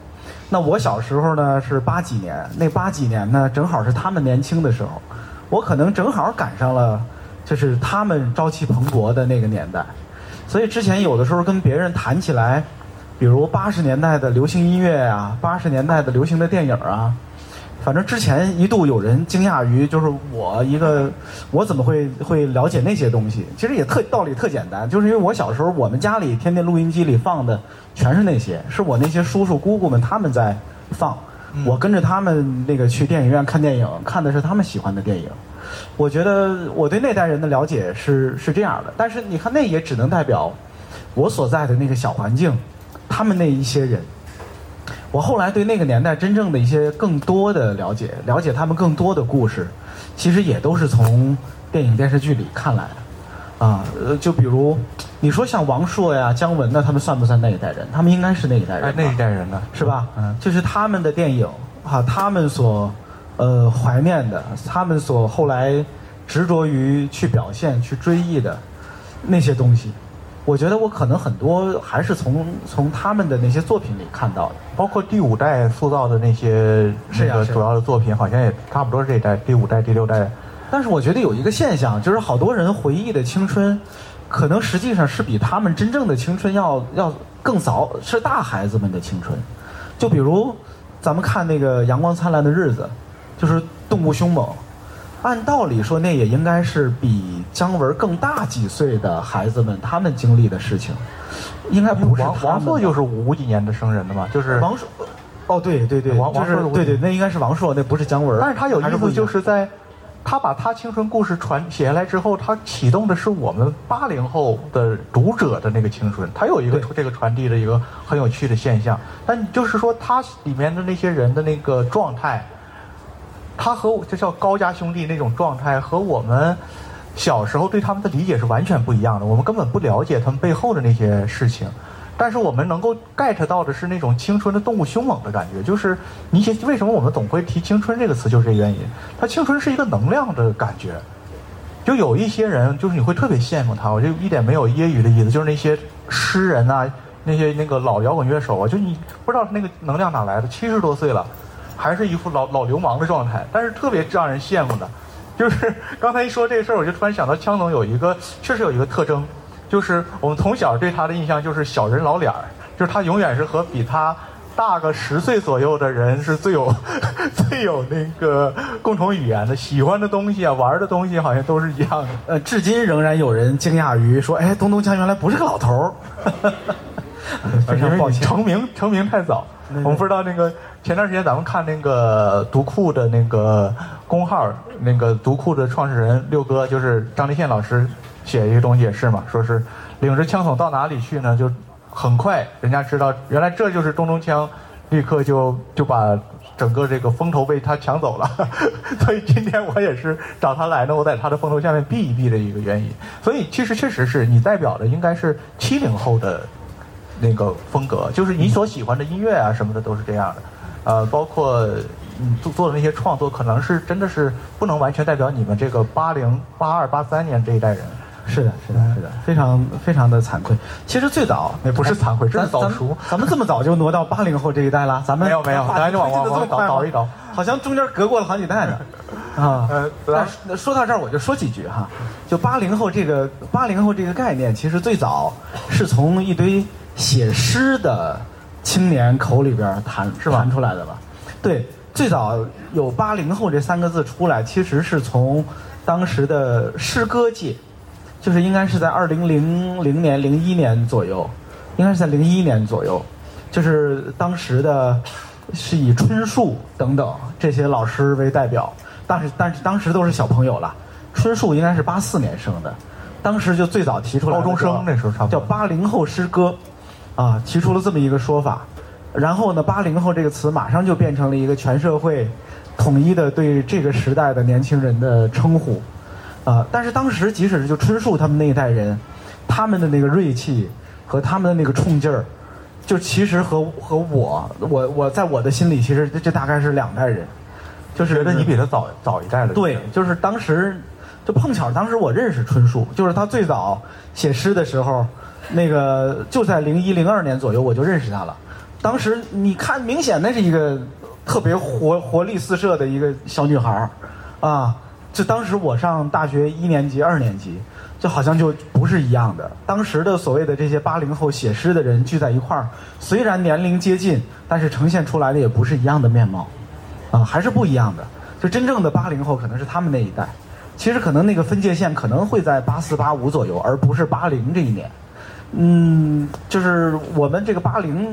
那我小时候呢是80几年，那80几年呢正好是他们年轻的时候，我可能正好赶上了，就是他们朝气蓬勃的那个年代。所以之前有的时候跟别人谈起来，比如80年代的流行音乐啊，80年代的流行的电影啊，反正之前一度有人惊讶于，就是我怎么会了解那些东西？其实也道理特简单，就是因为我小时候我们家里天天录音机里放的全是那些，是我那些叔叔姑姑们他们在放，我跟着他们那个去电影院看电影，看的是他们喜欢的电影。我觉得我对那代人的了解是这样的，但是你看那也只能代表我所在的那个小环境，他们那一些人。我后来对那个年代真正的一些更多的了解他们更多的故事，其实也都是从电影电视剧里看来的啊。就比如你说像王朔呀、姜文呢，他们算不算那一代人？他们应该是那一代人， 那一代人呢， 是吧？就是他们的电影啊，他们所怀念的，他们所后来执着于去表现、去追忆的那些东西，我觉得我可能很多还是从他们的那些作品里看到的， 包括第5代塑造的那些那个主要的作品，好像也差不多是这一代，第5代、第6代。 但是我觉得有一个现象，就是好多人回忆的青春，可能实际上是比他们真正的青春要更早，是大孩子们的青春。就比如咱们看那个《阳光灿烂的日子》，就是动物凶猛，按道理说那也应该是比姜文更大几岁的孩子们他们经历的事情，应该不是他们。 王朔就是50几年的生人的嘛，就是王朔。哦，对， 王朔对，那应该是王朔，那不是姜文。 但是他有意思，就是在他把他青春故事写下来之后，他启动的是我们80后的读者的那个青春，他有一个这个传递的一个很有趣的现象。但就是说，他里面的那些人的那个状态，他和就叫高家兄弟那种状态，和我们小时候对他们的理解是完全不一样的。我们根本不了解他们背后的那些事情，但是我们能够 get 到的是那种青春的动物凶猛的感觉。就是为什么我们总会提青春这个词，就是这原因。它青春是一个能量的感觉。就有一些人，就是你会特别羡慕他，我就一点没有揶揄的意思，就是那些诗人啊，那些那个老摇滚乐手啊，就你不知道那个能量哪来的，70多岁了，还是一副老流氓的状态，但是特别让人羡慕的。就是刚才一说这个事儿，我就突然想到枪总确实有一个特征，就是我们从小对他的印象就是小人老脸儿，就是他永远是和比他大个10岁左右的人是最有那个共同语言的，喜欢的东西啊，玩的东西好像都是一样的。 至今仍然有人惊讶于说，哎，东强原来不是个老头儿。非常抱歉， 成名太早。我们不知道那个前段时间咱们看那个读库的那个公号，那个读库的创始人六哥，就是张立宪老师写一个东西也是嘛，说是领着枪筒到哪里去呢，就很快人家知道原来这就是东枪，立刻就把整个这个风头被他抢走了。所以今天我也是找他来呢，我在他的风头下面避一避的一个原因。所以其实确实是你代表的应该是70后的那个风格，就是你所喜欢的音乐啊什么的都是这样的，包括你做的那些创作，可能是真的是不能完全代表你们这个80、82、83年这一代人。 是的，非常非常的惭愧。其实最早那不是惭愧，这是早熟。 咱们这么早就挪到80后这一代了，咱们没有，咱就往倒一倒， 好像中间隔过了好几代呢。啊，说到这儿我就说几句哈，就80后这个概念，其实最早是从一堆写诗的青年口里边谈出来的吧？对，最早有80后这3个字出来，其实是从当时的诗歌界，就是应该是在2000年、01年左右，应该是在01年左右，就是当时的是以春树等等这些老师为代表，但是当时都是小朋友了。春树应该是84年生的，当时就最早提出来高中生那时候差不多叫80后诗歌。啊，提出了这么一个说法，然后呢，80后这个词马上就变成了一个全社会统一的对这个时代的年轻人的称呼，但是当时即使是就春树他们那一代人，他们的那个锐气和他们的那个冲劲儿，就其实和我在我的心里，其实这大概是2代人，就是觉得你比他早一代了。 对，就是当时就碰巧，当时我认识春树，就是他最早写诗的时候。那个就在01、02年左右我就认识他了， 当时你看，明显那是一个特别活力四射的一个小女孩啊。就当时我上大学1年级、2年级，就好像就不是一样的。当时的所谓的这些80后写诗的人聚在一块儿，虽然年龄接近，但是呈现出来的也不是一样的面貌，啊，还是不一样的。就真正的80后可能是他们那一代，其实可能那个分界线可能会在84、85左右，而不是80这一年。就是我们这个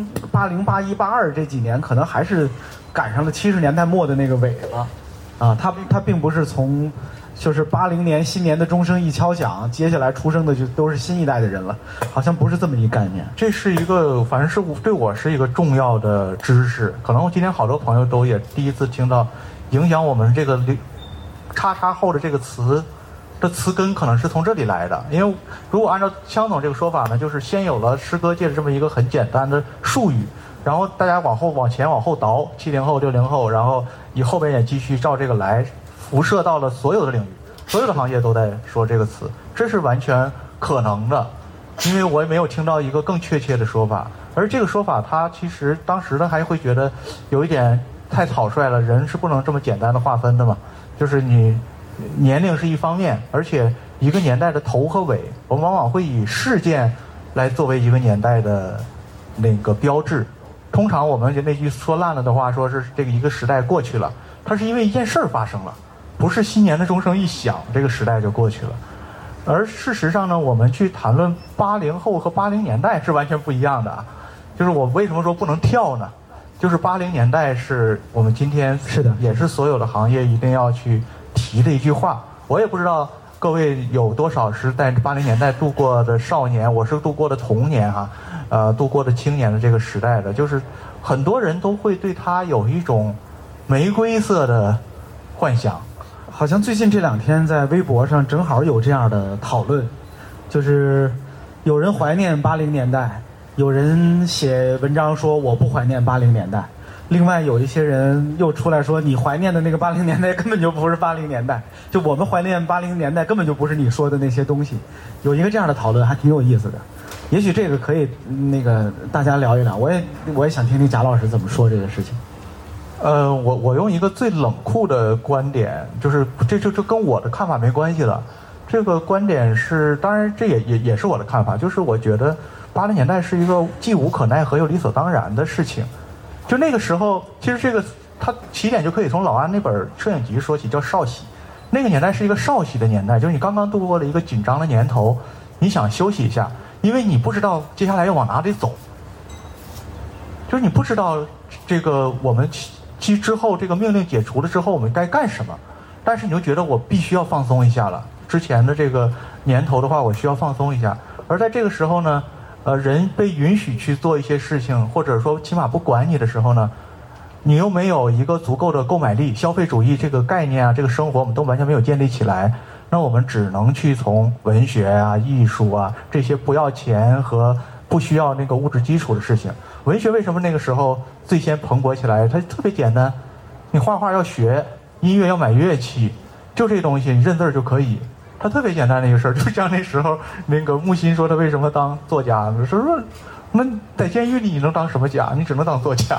80、81、82这几年，可能还是赶上了70年代末的那个尾了。啊，他并不是从，就是80年新年的钟声一敲响，接下来出生的就都是新一代的人了，好像不是这么一概念。 这是一个，反正是对我是一个重要的知识。可能今天好多朋友都也第一次听到，影响我们这个“叉叉后”的这个词的词根，可能是从这里来的。因为如果按照枪总这个说法呢，就是先有了诗歌界的这么一个很简单的术语。然后大家往前往后倒，70后、60后，然后以后边也继续照这个来，辐射到了所有的领域，所有的行业都在说这个词，这是完全可能的，因为我也没有听到一个更确切的说法。而这个说法，它其实当时呢还会觉得有一点太草率了，人是不能这么简单的划分的嘛，就是你年龄是一方面，而且一个年代的头和尾，我们往往会以事件来作为一个年代的那个标志。通常我们那句说烂了的话，说是这个一个时代过去了，它是因为一件事儿发生了，不是新年的钟声一响，这个时代就过去了。而事实上呢，我们去谈论80后和80年代是完全不一样的啊。就是我为什么说不能跳呢？就是80年代是我们今天是的， 也是所有的行业一定要去提的一句话。我也不知道各位有多少是在80年代度过的少年，我是度过的童年哈。度过的青年的这个时代的，就是很多人都会对他有一种玫瑰色的幻想。 好像最近这2天在微博上正好有这样的讨论，就是有人怀念80年代，有人写文章说我不怀念80年代，另外有一些人又出来说你怀念的那个80年代根本就不是80年代，就我们怀念80年代根本就不是你说的那些东西。有一个这样的讨论还挺有意思的。也许这个可以那个大家聊一聊，我也想听听贾老师怎么说这个事情。 我用一个最冷酷的观点，就是这跟我的看法没关系了。这个观点是，当然这也是我的看法，就是我觉得80年代是一个既无可奈何又理所当然的事情。就那个时候，其实这个它起点就可以从老安那本摄影集说起，叫少喜。那个年代是一个少喜的年代，就是你刚刚度过了一个紧张的年头，你想休息一下。因为你不知道接下来要往哪里走，就是你不知道这个我们之后这个命令解除了之后我们该干什么，但是你就觉得我必须要放松一下了。之前的这个年头的话，我需要放松一下。而在这个时候呢，人被允许去做一些事情，或者说起码不管你的时候呢，你又没有一个足够的购买力，消费主义这个概念啊，这个生活我们都完全没有建立起来。那我们只能去从文学啊、艺术啊这些不要钱和不需要那个物质基础的事情。文学为什么那个时候最先蓬勃起来？它特别简单，你画画要学，音乐要买乐器，就这东西你认字就可以。它特别简单的一个事儿，就像那时候那个木心说他为什么当作家，说那在监狱里你能当什么家？你只能当作家。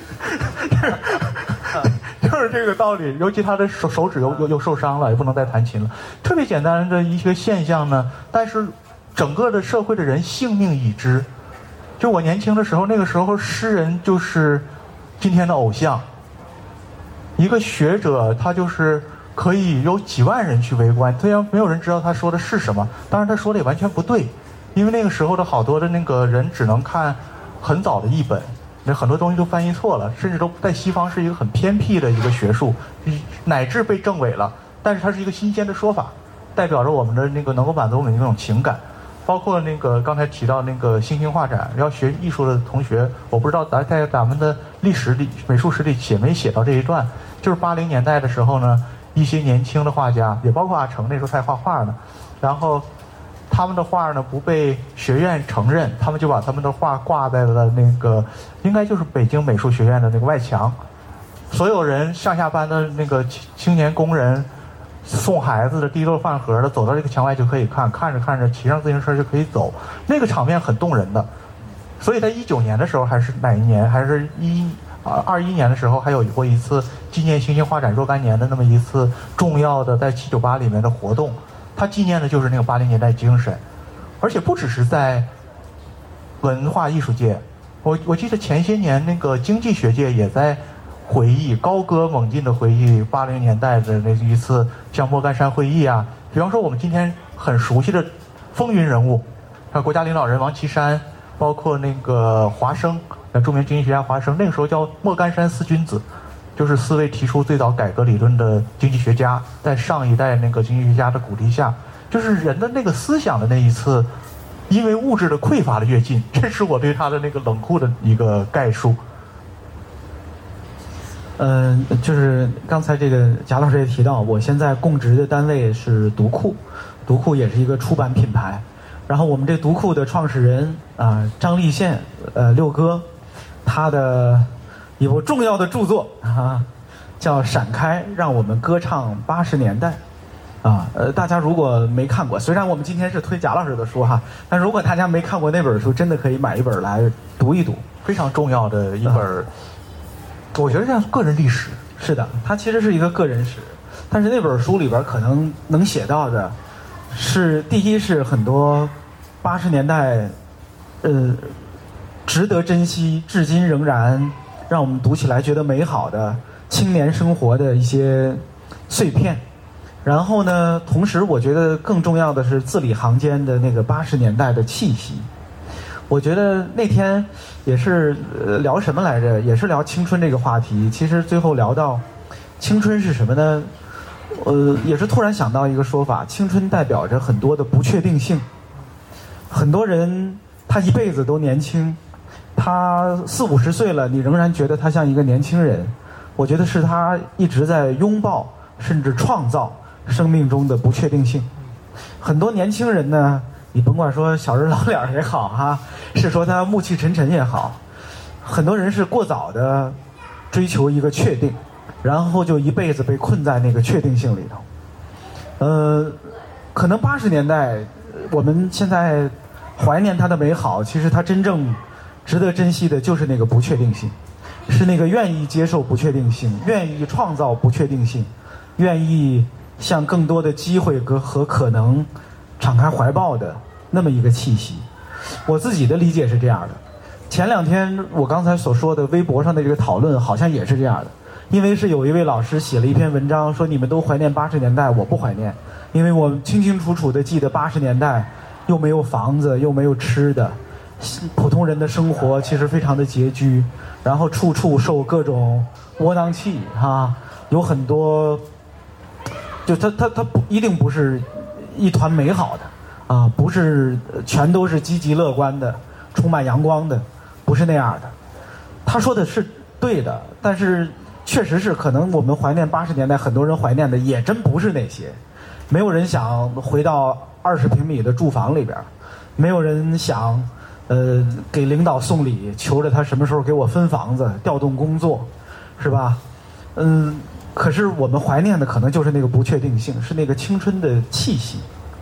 就是这个道理，尤其他的手指又受伤了，也不能再弹琴了。特别简单的一个现象呢，但是整个的社会的人性命已知。就我年轻的时候，那个时候诗人就是今天的偶像，一个学者他就是可以有几万人去围观，虽然没有人知道他说的是什么，当然他说的也完全不对，因为那个时候的好多的那个人只能看很早的译本。那很多东西都翻译错了，甚至都在西方是一个很偏僻的一个学术，乃至被证伪了。但是它是一个新鲜的说法，代表着我们的那个能够满足我们的那种情感。包括那个刚才提到那个星星画展，要学艺术的同学，我不知道在咱们的历史里、美术史里写没写到这一段。就是80年代的时候呢，一些年轻的画家，也包括阿成，那时候还画画呢，然后他们的画呢不被学院承认，他们就把他们的画挂在了那个应该就是北京美术学院的那个外墙。所有人上下班的那个青年工人送孩子的提溜饭盒的走到这个墙外就可以看，看着看着骑上自行车就可以走，那个场面很动人的。 所以在19年的时候，还是哪一年，还是21年的时候，还有过一次纪念新兴发展若干年的那么一次重要的在798里面的活动，它纪念的就是那个80年代精神，而且不只是在文化艺术界，我记得前些年那个经济学界也在回忆，高歌猛进的回忆80年代的那一次像莫干山会议啊，比方说我们今天很熟悉的风云人物，像国家领导人王岐山，包括那个华生，著名经济学家华生，那个时候叫莫干山四君子，就是4位提出最早改革理论的经济学家，在上一代那个经济学家的鼓励下，就是人的那个思想的那一次因为物质的匮乏的跃进，这是我对他的那个冷酷的一个概述。 就是刚才这个贾老师也提到，我现在供职的单位是读库，读库也是一个出版品牌。然后我们这读库的创始人张立宪六哥，他的一部重要的著作叫《闪开，让我们歌唱80年代》大家如果没看过，虽然我们今天是推贾老师的书但如果大家没看过那本书，真的可以买一本来读一读， 非常重要的一本。我觉得像个人历史， 是的，它其实是一个个人史，但是那本书里边可能能写到的是，第一是很多80年代值得珍惜，至今仍然让我们读起来觉得美好的青年生活的一些碎片。然后呢，同时我觉得更重要的是字里行间的那个80年代的气息。我觉得那天也是聊什么来着，也是聊青春这个话题。其实最后聊到青春是什么呢？也是突然想到一个说法，青春代表着很多的不确定性。很多人他一辈子都年轻，他40、50岁了，你仍然觉得他像一个年轻人。我觉得是他一直在拥抱甚至创造生命中的不确定性。很多年轻人呢，你甭管说小人老脸也好是说他暮气沉沉也好，很多人是过早的追求一个确定，然后就一辈子被困在那个确定性里头。可能80年代我们现在怀念它的美好，其实它真正值得珍惜的就是那个不确定性，是那个愿意接受不确定性，愿意创造不确定性，愿意向更多的机会和可能敞开怀抱的那么一个气息。我自己的理解是这样的，前2天我刚才所说的微博上的这个讨论好像也是这样的，因为是有一位老师写了一篇文章说你们都怀念80年代，我不怀念，因为我清清楚楚地记得80年代又没有房子又没有吃的，普通人的生活其实非常的拮据，然后处处受各种窝囊气有很多，就它不一定不是一团美好的不是全都是积极乐观的充满阳光的，不是那样的。他说的是对的，但是确实是可能我们怀念80年代，很多人怀念的也真不是那些。没有人想回到20平米的住房里边，没有人想给领导送礼，求着他什么时候给我分房子调动工作，是吧？可是我们怀念的可能就是那个不确定性，是那个青春的气息。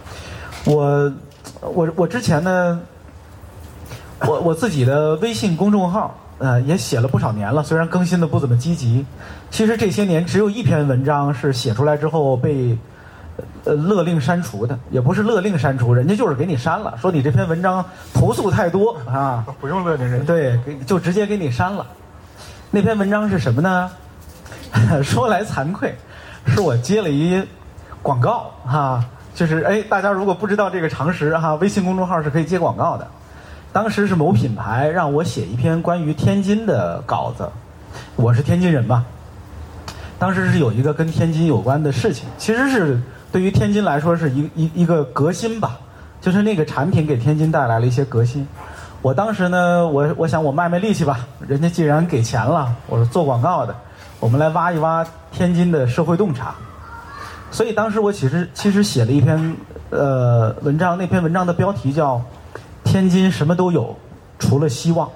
我之前呢，我自己的微信公众号也写了不少年了，虽然更新的不怎么积极。其实这些年只有一篇文章是写出来之后被勒令删除的，也不是勒令删除，人家就是给你删了，说你这篇文章投诉太多不用勒令人， 对，就直接给你删了。那篇文章是什么呢？说来惭愧，是我接了一广告就是大家如果不知道这个常识微信公众号是可以接广告的。当时是某品牌让我写一篇关于天津的稿子，我是天津人嘛，当时是有一个跟天津有关的事情，其实是对于天津来说是一个革新吧，就是那个产品给天津带来了一些革新。我当时呢，我想我卖力气吧，人家既然给钱了，我是做广告的，我们来挖一挖天津的社会洞察。所以当时我其实写了一篇文章，那篇文章的标题叫天津什么都有除了希望。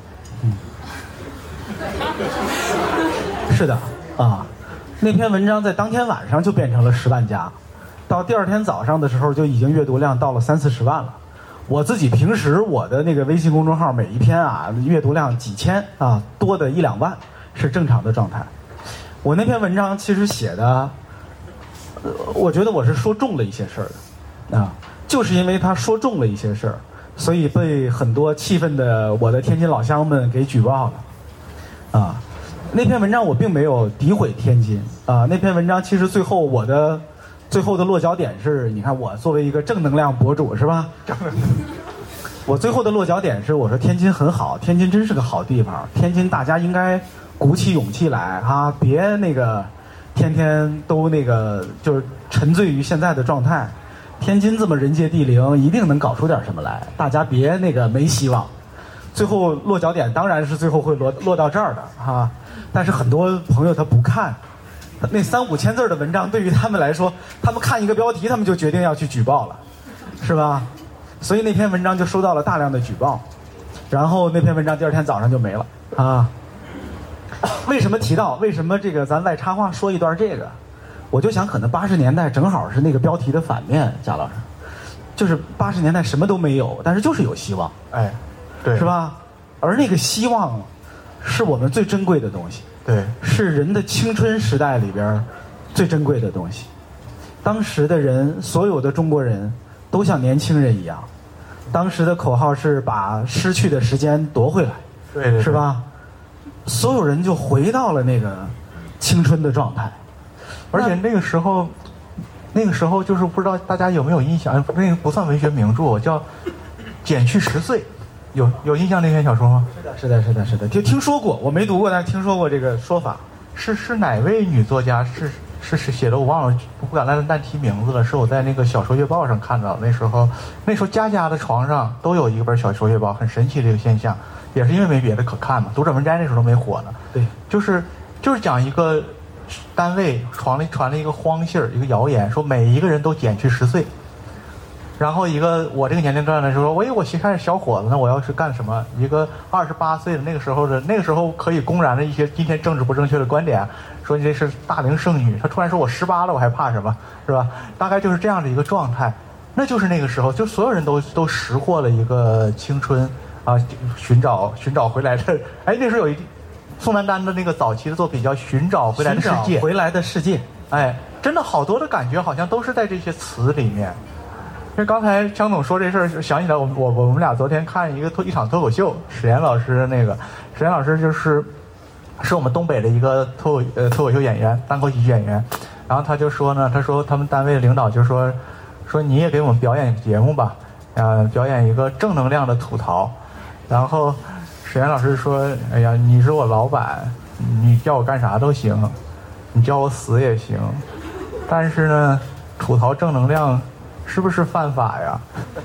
是的那篇文章在当天晚上就变成了10万加，到第二天早上的时候就已经阅读量到了30-40万了。 我自己平时我的那个微信公众号每一篇啊阅读量几千啊，多的1-2万是正常的状态。我那篇文章其实写的，我觉得我是说中了一些事儿的啊，就是因为他说中了一些事儿，所以被很多气愤的我的天津老乡们给举报了啊。那篇文章我并没有诋毁天津啊，那篇文章其实最后的落脚点是，你看我作为一个正能量博主是吧？我最后的落脚点是我说天津很好，天津真是个好地方，天津大家应该鼓起勇气来啊，别那个天天都那个就是沉醉于现在的状态。天津这么人杰地灵，一定能搞出点什么来，大家别那个没希望。最后落脚点当然是最后会落到这儿的哈，但是很多朋友他不看。那3-5千字的文章对于他们来说，他们看一个标题他们就决定要去举报了，是吧？所以那篇文章就收到了大量的举报，然后那篇文章第2天早上就没了啊。为什么提到？为什么这个咱外插话说一段这个？我就想可能80年代正好是那个标题的反面，贾老师，就是80年代什么都没有，但是就是有希望， 哎，对， 是吧？而那个希望是我们最珍贵的东西。 对， 是人的青春时代里边最珍贵的东西。当时的人，所有的中国人都像年轻人一样，当时的口号是把失去的时间夺回来， 对， 是吧？所有人就回到了那个青春的状态。 而且那个时候就是不知道大家有没有印象，那个不算文学名著，叫《减去10岁》。有印象那篇小说吗？ 是的，听说过，我没读过，但是听说过这个说法。 是哪位女作家是写的我忘了，不敢乱提名字了。是我在那个小说月报上看到，那时候家家的床上都有一本小说月报，很神奇这个现象，也是因为没别的可看嘛。读者文摘那时候都没火呢。 对， 就是讲一个单位传了一个荒信儿，一个谣言，说每一个人都减去10岁。然后一个我这个年龄段的时候，我看着小伙子呢，我要是干什么？一个28岁的那个时候可以公然的一些今天政治不正确的观点，说你这是大龄剩女。他突然说我18了，我还怕什么？是吧？大概就是这样的一个状态。那就是那个时候，就所有人都识获了一个青春啊，寻找回来的。哎，那时候有宋丹丹的那个早期的作品叫《寻找回来的世界》， 回来的世界。 哎，真的好多的感觉好像都是在这些词里面。因为刚才江总说这事儿，想起来我们俩昨天看一场脱口秀，史岩老师那个，史岩老师是我们东北的一个脱口秀演员，单口喜剧演员。然后他就说呢，他说他们单位的领导就说你也给我们表演节目吧，表演一个正能量的吐槽。然后史岩老师说，哎呀，你是我老板，你叫我干啥都行，你叫我死也行，但是呢，吐槽正能量是不是犯法呀？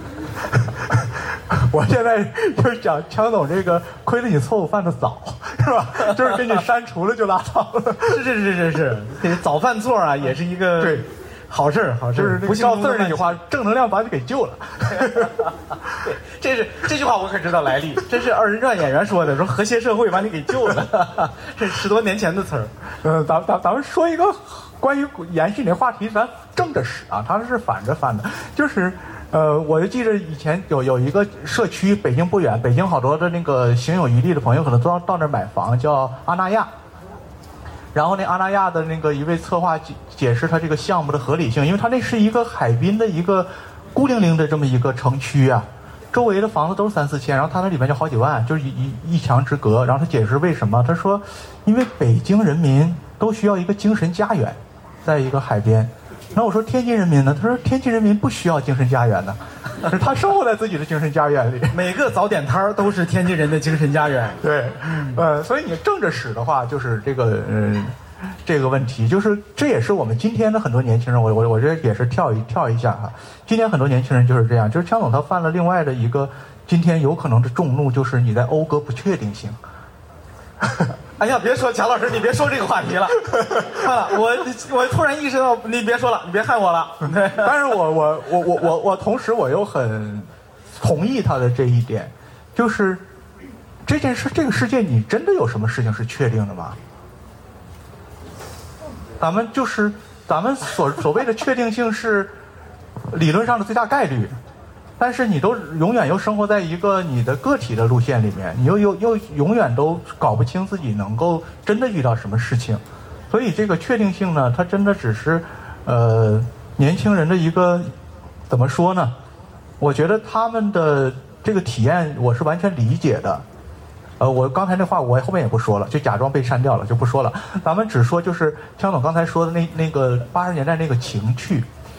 我现在就是讲强总这个，亏了你错误犯的早，是吧？就是给你删除了就拉倒了。 是，这早犯错啊，也是一个对好事。 就是不照字那句话，正能量把你给救了。 对，这句话我可知道来历，这是2人转演员说的，说和谐社会把你给救了，这10多年前的词儿。 咱们说一个关于延续你的话题，咱正着使啊，他是反着翻的，就是我就记得以前有一个社区，北京不远，北京好多的那个行有余力的朋友可能都要到那儿买房，叫阿那亚。然后那阿那亚的那个一位策划解释他这个项目的合理性，因为他那是一个海滨的一个孤零零的这么一个城区啊，周围的房子都是3-4千，然后他那里面就好几万，就是一墙之隔。然后他解释为什么，他说因为北京人民都需要一个精神家园，在一个海边。那我说天津人民呢？他说天津人民不需要精神家园的，他生活在自己的精神家园里。 每个早点摊都是天津人的精神家园。 对，所以你正着使的话，就是这个问题，就是这也是我们今天的很多年轻人，我这也是跳一下哈。今天很多年轻人就是这样，就是江总他犯了另外的一个今天有可能的众怒，就是你在讴歌不确定性。 哎呀，别说强老师，你别说这个话题了。算了，我突然意识到，你别说了，你别害我了。 但是我同时我又很同意他的这一点，就是这个世界，你真的有什么事情是确定的吗？咱们所谓的确定性是理论上的最大概率， 但是你都永远又生活在一个你的个体的路线里面，你又永远都搞不清自己能够真的遇到什么事情，所以这个确定性呢，它真的只是年轻人的一个怎么说呢？我觉得他们的这个体验我是完全理解的。我刚才那话我后面也不说了，就假装被删掉了，就不说了。咱们只说就是枪总刚才说的那个80年代那个情趣。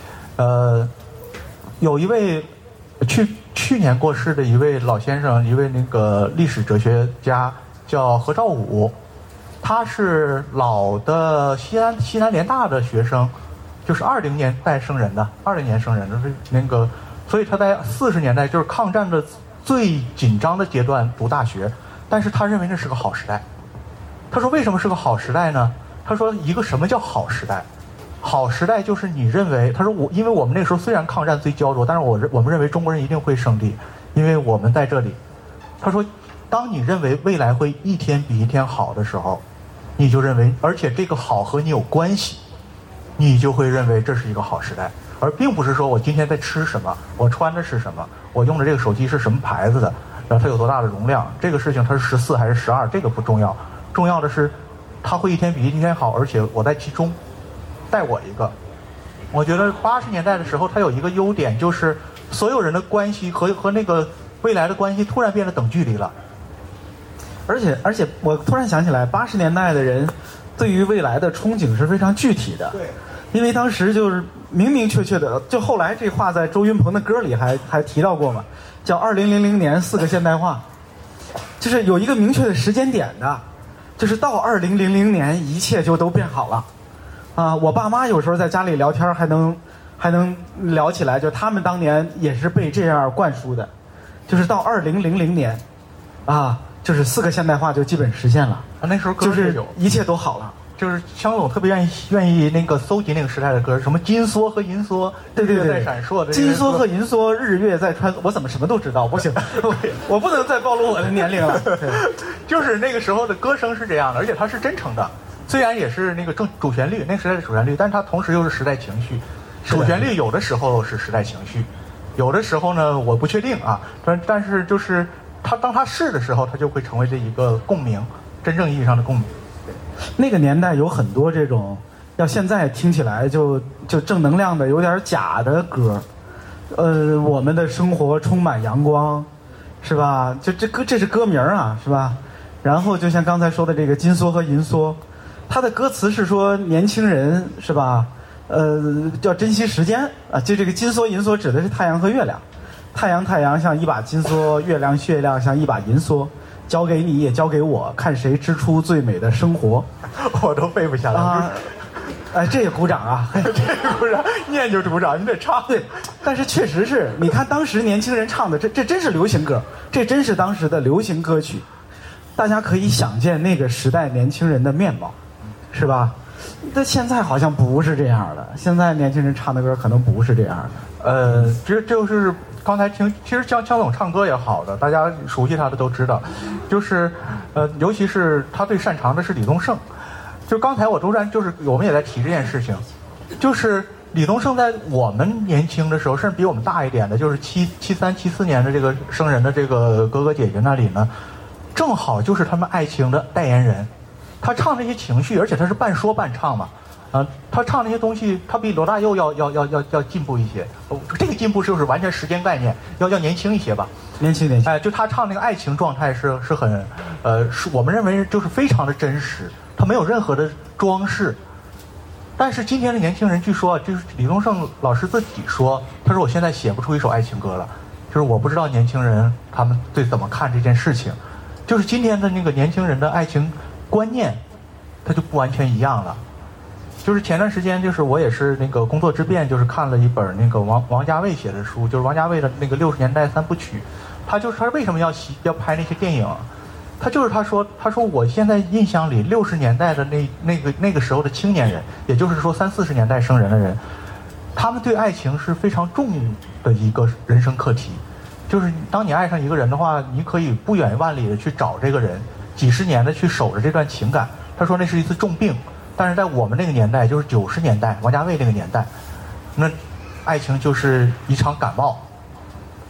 有一位去年过世的一位老先生，一位那个历史哲学家叫何兆武，他是老的西南联大的学生，就是20年代生人的，20年生人的那个，所以他在40年代就是抗战的最紧张的阶段读大学。但是他认为那是个好时代。他说为什么是个好时代呢？他说一个什么叫好时代？好时代就是你认为，他说因为我们那个时候虽然抗战最焦灼，但是我们认为中国人一定会胜利，因为我们在这里。他说当你认为未来会一天比一天好的时候，你就认为，而且这个好和你有关系，你就会认为这是一个好时代，而并不是说我今天在吃什么，我穿的是什么，我用的这个手机是什么牌子的，然后它有多大的容量，这个事情它是14还是12，这个不重要，重要的是它会一天比一天好，而且我在其中带我一个。我觉得80年代的时候它有一个优点，就是所有人的关系和那个未来的关系突然变得等距离了。 而且我突然想起来，80年代的人对于未来的憧憬是非常具体的。 对， 因为当时就是明明确确的，就后来这话在周云鹏的歌里还提到过嘛，叫2000年4个现代化，就是有一个明确的时间点的，就是到2000年一切就都变好了。啊，我爸妈有时候在家里聊天还能聊起来，就他们当年也是被这样灌输的，就是到2000年，啊，就是4个现代化就基本实现了。 那时候歌就是有一切都好了。 就是枪总特别愿意那个搜集那个时代的歌，什么金梭和银梭， 对， 在闪烁的金梭和银梭，日月在穿，我怎么什么都知道？不行，我不能再暴露我的年龄了。 就是那个时候的歌声是这样的，而且它是真诚的，虽然也是那个主旋律，那个时代的主旋律，但它同时又是时代情绪。主旋律有的时候是时代情绪，有的时候呢我不确定啊，但是就是当它是的时候，它就会成为这一个共鸣，真正意义上的共鸣。 那个年代有很多这种，要现在听起来就正能量的有点假的歌，我们的生活充满阳光，是吧？这是歌名啊，是吧？然后就像刚才说的这个金梭和银梭，它的歌词是说年轻人是吧？要珍惜时间啊，就这个金梭银梭指的是太阳和月亮，太阳像一把金梭，月亮像一把银梭。交给你也交给我，看谁织出最美的生活。 我都背不下来啊！哎，这也鼓掌啊！ 这个鼓掌，念就鼓掌，你得唱。 对，但是确实是你看当时年轻人唱的，这真是流行歌，这真是当时的流行歌曲。大家可以想见那个时代年轻人的面貌，是吧？但现在好像不是这样的，现在年轻人唱的歌可能不是这样的。 这就是刚才听，其实枪总唱歌也好的，大家熟悉他的都知道，就是尤其是他最擅长的是李宗盛。就刚才我就是我们也在提这件事情，就是李宗盛在我们年轻的时候，甚至比我们大一点的，就是73、74年的这个生人的这个哥哥姐姐那里呢，正好就是他们爱情的代言人。他唱那些情绪，而且他是半说半唱嘛。他唱那些东西，他比罗大佑要进步一些。这个进步就是完全时间概念，要年轻一些吧。 年轻。 哎，就他唱那个爱情状态是很，是我们认为就是非常的真实，他没有任何的装饰。但是今天的年轻人，据说就是李宗盛老师自己说，他说我现在写不出一首爱情歌了，就是我不知道年轻人他们对怎么看这件事情，就是今天的那个年轻人的爱情观念，他就不完全一样了。就是前段时间，就是我也是那个工作之便，就是看了一本那个王家卫写的书，就是王家卫的那个60年代3部曲。他为什么要拍那些电影？他说我现在印象里60年代的那个时候的青年人，也就是说30、40年代生人的人，他们对爱情是非常重的一个人生课题。就是当你爱上一个人的话，你可以不远万里的去找这个人，几十年的去守着这段情感。他说那是一次重病。但是在我们那个年代，就是90年代，王家卫那个年代，那爱情就是一场感冒，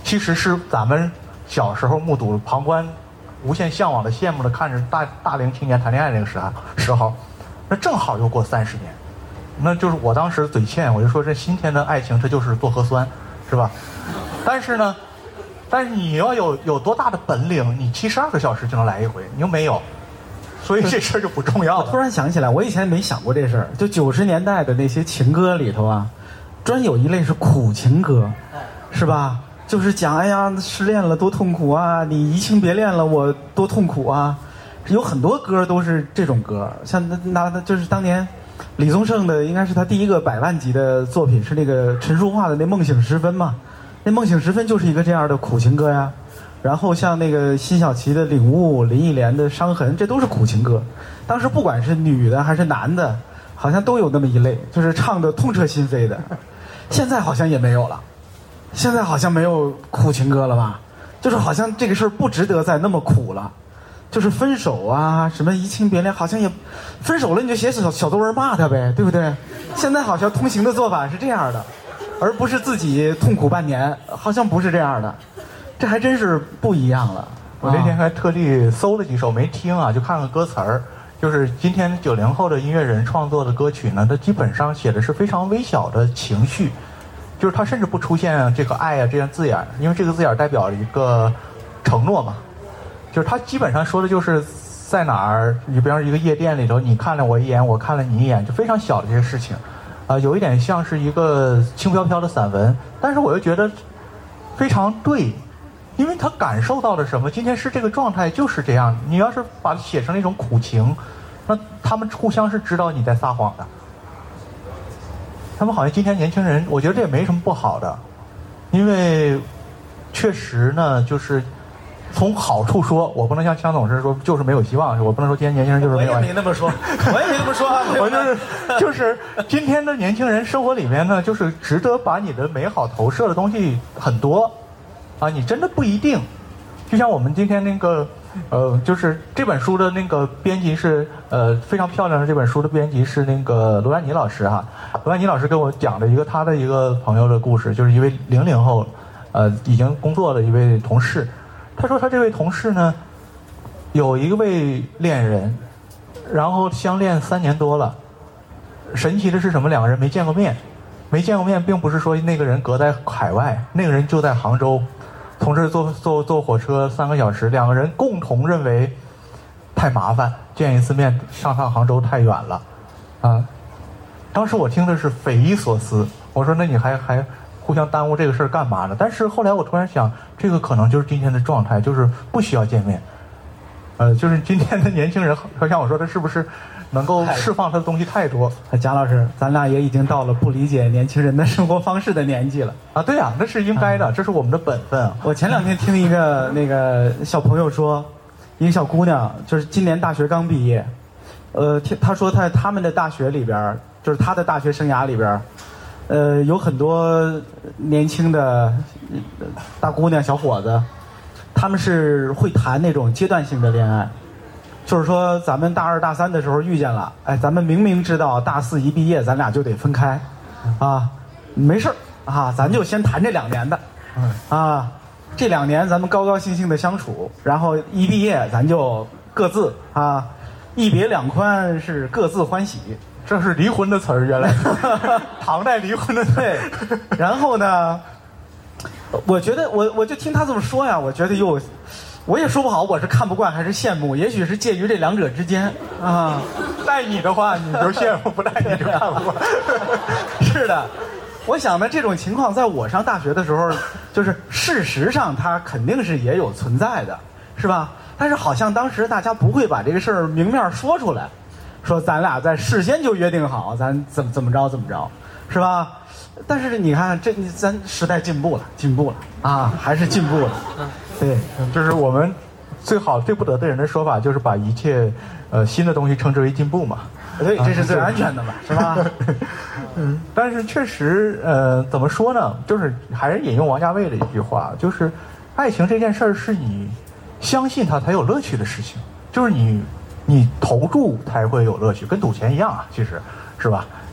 其实是咱们小时候目睹旁观、无限向往的、羡慕的看着大龄青年谈恋爱那个时候，那正好又过30年，那就是我当时嘴欠，我就说这新天的爱情这就是做核酸，是吧？但是你要有多大的本领，你72个小时就能来一回，你又没有，所以这事儿就不重要了。 我突然想起来，我以前没想过这事儿，就90年代的那些情歌里头啊，专有一类是苦情歌，是吧？就是讲哎呀失恋了多痛苦啊，你移情别恋了我多痛苦啊，有很多歌都是这种歌。像那就是当年李宗盛的，应该是他第一个100万级的作品，是那个陈淑桦的那《梦醒时分》嘛。那《梦醒时分》就是一个这样的苦情歌呀。然后像那个辛晓琪的《领悟》，林忆莲的《伤痕》，这都是苦情歌。当时不管是女的还是男的，好像都有那么一类，就是唱的痛彻心扉的。现在好像也没有了，现在好像没有苦情歌了吧？就是好像这个事儿不值得再那么苦了。就是分手啊，什么移情别恋，好像也分手了你就写小作文骂他呗，对不对？现在好像通行的做法是这样的，而不是自己痛苦半年，好像不是这样的，这还真是不一样了。 我那天还特地搜了几首没听啊，就看看歌词儿。就是今天90后的音乐人创作的歌曲呢，它基本上写的是非常微小的情绪，就是它甚至不出现这个爱啊这样字眼，因为这个字眼代表一个承诺嘛。就是他基本上说的就是在哪儿，你比方说一个夜店里头，你看了我一眼，我看了你一眼，就非常小的这些事情，有一点像是一个轻飘飘的散文，但是我又觉得非常对，因为他感受到了什么，今天是这个状态就是这样。你要是把它写成那种苦情，那他们互相是知道你在撒谎的。他们好像今天年轻人，我觉得这也没什么不好的，因为确实呢，就是从好处说，我不能像枪总是说就是没有希望，我不能说今天年轻人就是没有。 我也没那么说，我也没那么说， 我就是今天的年轻人生活里面呢，就是值得把你的美好投射的东西很多，啊，你真的不一定。就像我们今天那个就是这本书的那个编辑是非常漂亮的，这本书的编辑是那个罗兰妮老师哈。罗兰妮老师跟我讲了一个他的一个朋友的故事，就是一位00后已经工作的一位同事。他说他这位同事呢，有一位恋人，然后相恋3年多了。神奇的是什么？两个人没见过面，并不是说那个人隔在海外，那个人就在杭州，从这坐火车3个小时，两个人共同认为太麻烦，见一次面上趟杭州太远了，啊！当时我听的是匪夷所思，我说那你还互相耽误这个事儿干嘛呢？但是后来我突然想，这个可能就是今天的状态，就是不需要见面。就是今天的年轻人，像我说的，是不是能够释放他的东西太多？ 贾老师，咱俩也已经到了不理解年轻人的生活方式的年纪了啊！对啊，那是应该的，这是我们的本分啊。 我前2天听一个那个小朋友说，一个小姑娘，就是今年大学刚毕业，她说他们的大学里边，就是她的大学生涯里边。有很多年轻的大姑娘小伙子，他们是会谈那种阶段性的恋爱，就是说咱们大2大3的时候遇见了，哎，咱们明明知道大4一毕业咱俩就得分开，啊，没事啊，咱就先谈这2年的，啊，这2年咱们高高兴兴的相处，然后一毕业咱就各自啊，一别两宽是各自欢喜。 这是离婚的词儿，原来唐代离婚的对。然后呢，我觉得我就听他这么说呀，我觉得我也说不好，我是看不惯还是羡慕，也许是介于这2者之间啊。 带你的话你就羡慕，不带你就看不惯。 是的，我想呢，这种情况在我上大学的时候，就是事实上它肯定是也有存在的，是吧？但是好像当时大家不会把这个事儿明面说出来。说咱俩在事先就约定好，咱怎么着，是吧？但是你看，咱时代进步了啊，还是进步了。对， 就是我们最不得罪人的说法，就是把一切新的东西称之为进步嘛。 对，这是最安全的嘛，是吧？ 但是确实，怎么说呢？就是还是引用王家卫的一句话，就是爱情这件事儿是你相信它才有乐趣的事情，就是你投注才会有乐趣，跟赌钱一样啊，其实是吧？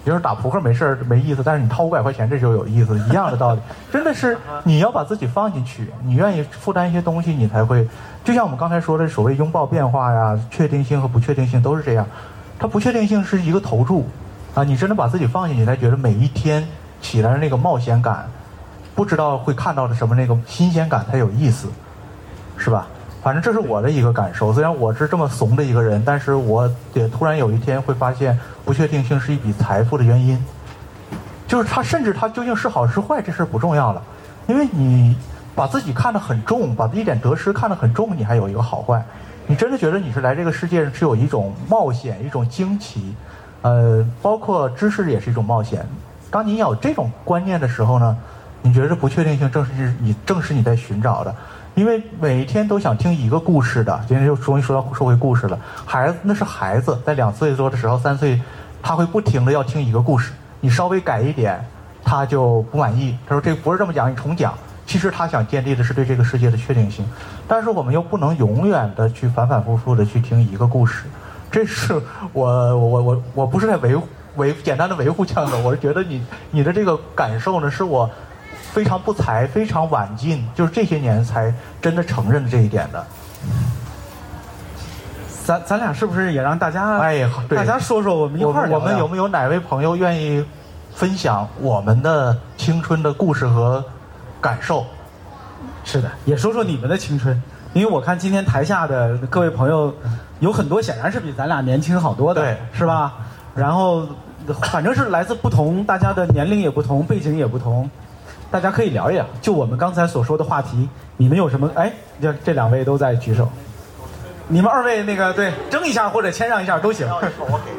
就是打扑克没事没意思，但是你掏500块钱这就有意思，一样的道理。真的是你要把自己放进去，你愿意负担一些东西，你才会。就像我们刚才说的，所谓拥抱变化呀，确定性和不确定性都是这样。它不确定性是一个投注啊，你真的把自己放进去，才觉得每一天起来的那个冒险感，不知道会看到的什么那个新鲜感才有意思，是吧？反正这是我的一个感受，虽然我是这么怂的一个人，但是我也突然有一天会发现，不确定性是一笔财富的原因。就是它，甚至它究竟是好是坏，这事不重要了，因为你把自己看得很重，把一点得失看得很重，你还有一个好坏。你真的觉得你是来这个世界上是有一种冒险，一种惊奇，包括知识也是一种冒险。当你有这种观念的时候呢，你觉得不确定性正是你在寻找的。因为每一天都想听一个故事的，今天就终于说回故事了。孩子那是孩子，在2岁多的时候，3岁，他会不停的要听一个故事，你稍微改一点，他就不满意。他说这不是这么讲，你重讲。其实他想建立的是对这个世界的确定性，但是我们又不能永远的去反反复复的去听一个故事。这是我不是在简单的维护腔的，我是觉得你的这个感受呢，是我非常不才、非常晚进，就是这些年才真的承认这一点的。 咱俩是不是也让大家大家说说，我们一块儿聊聊。 我们有没有哪位朋友愿意分享我们的青春的故事和感受？ 是的，也说说你们的青春，因为我看今天台下的各位朋友有很多显然是比咱俩年轻好多的， 对， 是吧？然后反正是来自不同，大家的年龄也不同，背景也不同，大家可以聊一聊。就我们刚才所说的话题，你们有什么？哎，这2位都在举手，你们2位那个对争一下或者谦让一下都行。 我给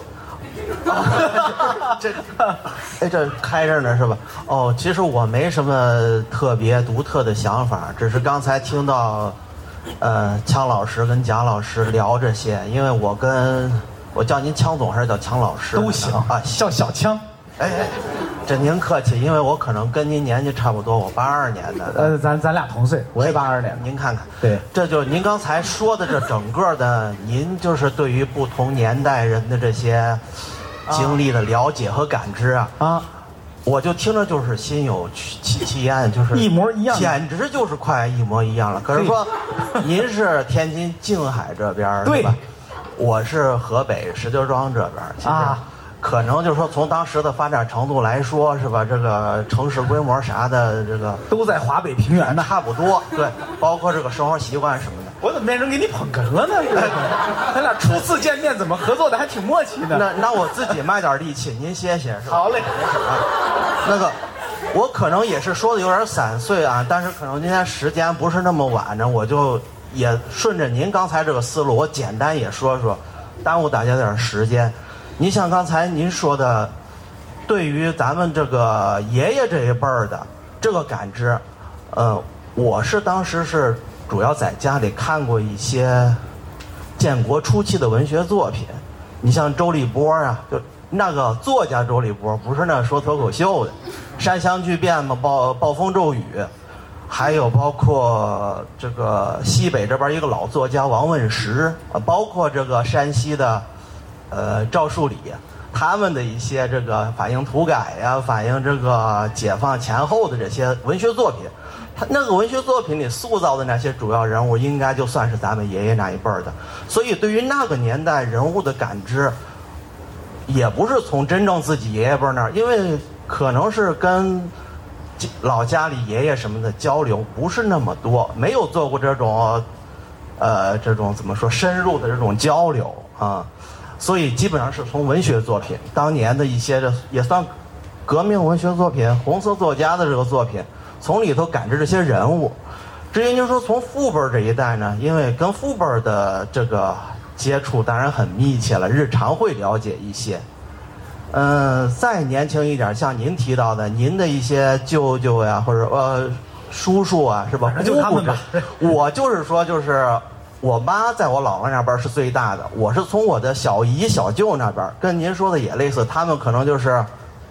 这开着呢是吧？哦，其实我没什么特别独特的想法，只是刚才听到枪老师跟蒋老师聊这些，因为我叫您枪总还是叫枪老师都行啊，叫小枪。 哎，这您客气，因为我可能跟您年纪差不多，我82年的。 咱俩同岁，我也82年。 您看看， 对， 这就是您刚才说的这整个的，您就是对于不同年代人的这些经历的了解和感知啊，我就听着就是心有戚焉，就是一模一样， 简直就是快一模一样了。可是说，您是天津静海这边对吧？我是河北石家庄这边，其实可能就是说从当时的发展程度来说，是吧？这个城市规模啥的，这个都在华北平原呢， 差不多。对，包括这个生活习惯什么的。 我怎么变成给你捧哏了呢？咱俩初次见面怎么合作的还挺默契的？ 那我自己卖点力气，您歇歇是吧？ 好嘞。 那个，我可能也是说的有点散碎啊，但是可能今天时间不是那么晚呢，我就也顺着您刚才这个思路，我简单也说说，耽误大家点时间。你像刚才您说的，对于咱们这个爷爷这一辈儿的这个感知，我是当时是主要在家里看过一些建国初期的文学作品，你像周立波啊，就那个作家周立波，不是那说脱口秀的，山乡巨变嘛，暴风骤雨，还有包括这个西北这边一个老作家王问石，包括这个山西的赵树理，他们的一些这个反映土改呀，反映这个解放前后的这些文学作品，他那个文学作品里塑造的那些主要人物，应该就算是咱们爷爷那一辈儿的。所以对于那个年代人物的感知，也不是从真正自己爷爷辈儿那儿，因为可能是跟老家里爷爷什么的交流不是那么多，没有做过这种怎么说深入的这种交流啊。所以基本上是从文学作品，当年的一些的也算革命文学作品，红色作家的这个作品，从里头感知这些人物。至于您说从父辈这一代呢，因为跟父辈的这个接触当然很密切了，日常会了解一些。再年轻一点，像您提到的，您的一些舅舅呀，或者叔叔啊，是吧？ 就他们吧。 我就是说，就是我妈在我姥姥那边是最大的，我是从我的小姨小舅那边，跟您说的也类似，他们可能就是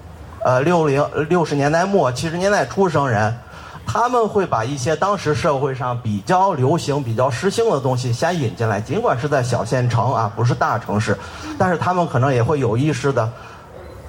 60年代末70年代出生人，他们会把一些当时社会上比较流行比较时兴的东西先引进来，尽管是在小县城啊，不是大城市，但是他们可能也会有意识的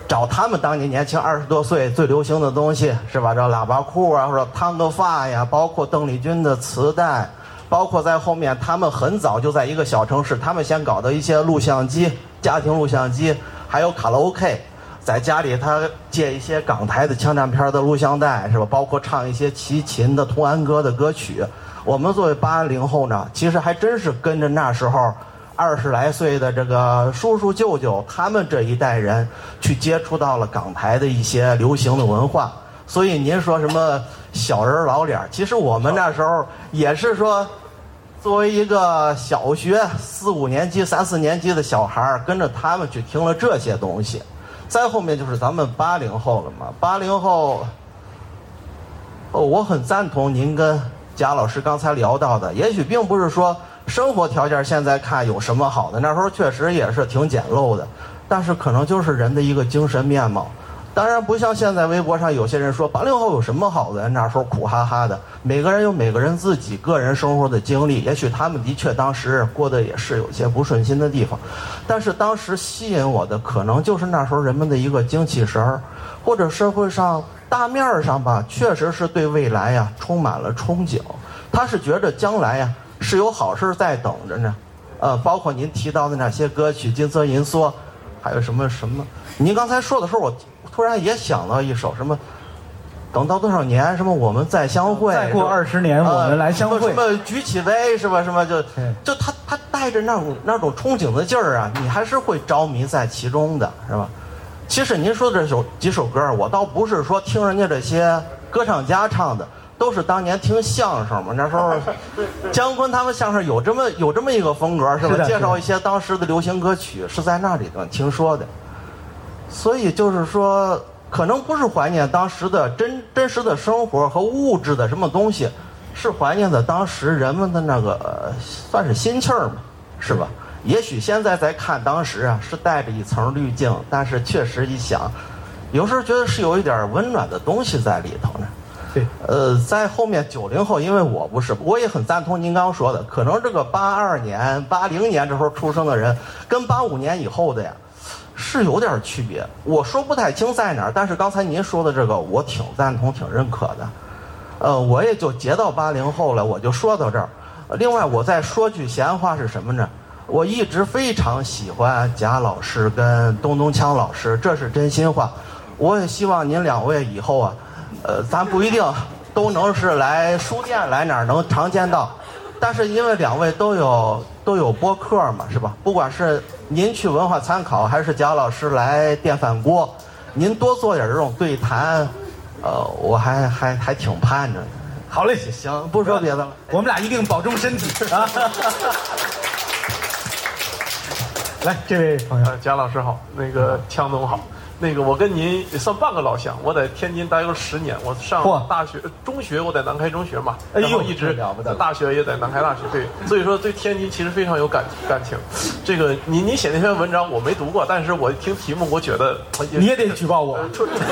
找他们当年年轻20多岁最流行的东西，是吧？这喇叭裤啊，或者烫个发呀，包括邓丽君的磁带，包括在后面他们很早就在一个小城市，他们先搞的一些录像机，家庭录像机，还有卡拉 OK， 在家里他借一些港台的枪战片的录像带，是吧？包括唱一些齐秦的童安歌的歌曲。我们作为80后呢，其实还真是跟着那时候20来岁的这个叔叔舅舅他们这一代人去接触到了港台的一些流行的文化。所以您说什么小人老脸，其实我们那时候也是说作为一个小学4、5年级、3、4年级的小孩，跟着他们去听了这些东西。再后面就是咱们80后了嘛。80后，我很赞同您跟贾老师刚才聊到的，也许并不是说生活条件现在看有什么好的，那时候确实也是挺简陋的，但是可能就是人的一个精神面貌。当然不像现在微博上有些人说80后有什么好的，那时候苦哈哈的。每个人有每个人自己个人生活的经历，也许他们的确当时过得也是有些不顺心的地方，但是当时吸引我的可能就是那时候人们的一个精气神儿，或者社会上大面上吧，确实是对未来呀充满了憧憬。他是觉得将来呀是有好事在等着呢。包括您提到的那些歌曲《金色银梭》，还有什么，您刚才说的时候，我突然也想到一首什么等到多少年，什么我们再相会， 再过20年我们来相会， 什么举起杯，是吧？什么就他带着那种憧憬的劲儿啊，你还是会着迷在其中的，是吧？其实您说的几首歌，我倒不是说听人家这些歌唱家唱的，都是当年听相声嘛。那时候姜昆他们相声有这么一个风格，是吧？介绍一些当时的流行歌曲，是在那里头听说的。所以就是说，可能不是怀念当时的真实的生活和物质的什么东西，是怀念的当时人们的那个算是心气儿嘛，是吧？也许现在在看当时啊，是带着一层滤镜，但是确实一想，有时候觉得是有一点温暖的东西在里头呢。 对， 在后面90后，因为我也很赞同您刚刚说的，可能这个82年、80年这时候出生的人，跟85年以后的呀，是有点区别。我说不太清在哪儿，但是刚才您说的这个，我挺赞同、挺认可的。我也就截到80后了，我就说到这儿。另外，我再说句闲话是什么呢？我一直非常喜欢贾老师跟东东锵老师，这是真心话。我也希望您两位以后啊，咱不一定都能是来书店来哪儿能常见到，但是因为两位都有播客嘛，是吧？不管是您去文化参考，还是贾老师来电饭锅，您多做点这种对谈，我还挺盼着的。 好嘞， 行，不说别的了， 我们俩一定保重身体啊！来，这位朋友， 贾老师好，那个强总好，那个我跟您也算半个老乡，我在天津待过10年，我上大学、中学我在南开中学嘛，然后一直大学也在南开大学，对，所以说对天津其实非常有感情。这个你写那篇文章我没读过，但是我听题目我觉得你也得举报我。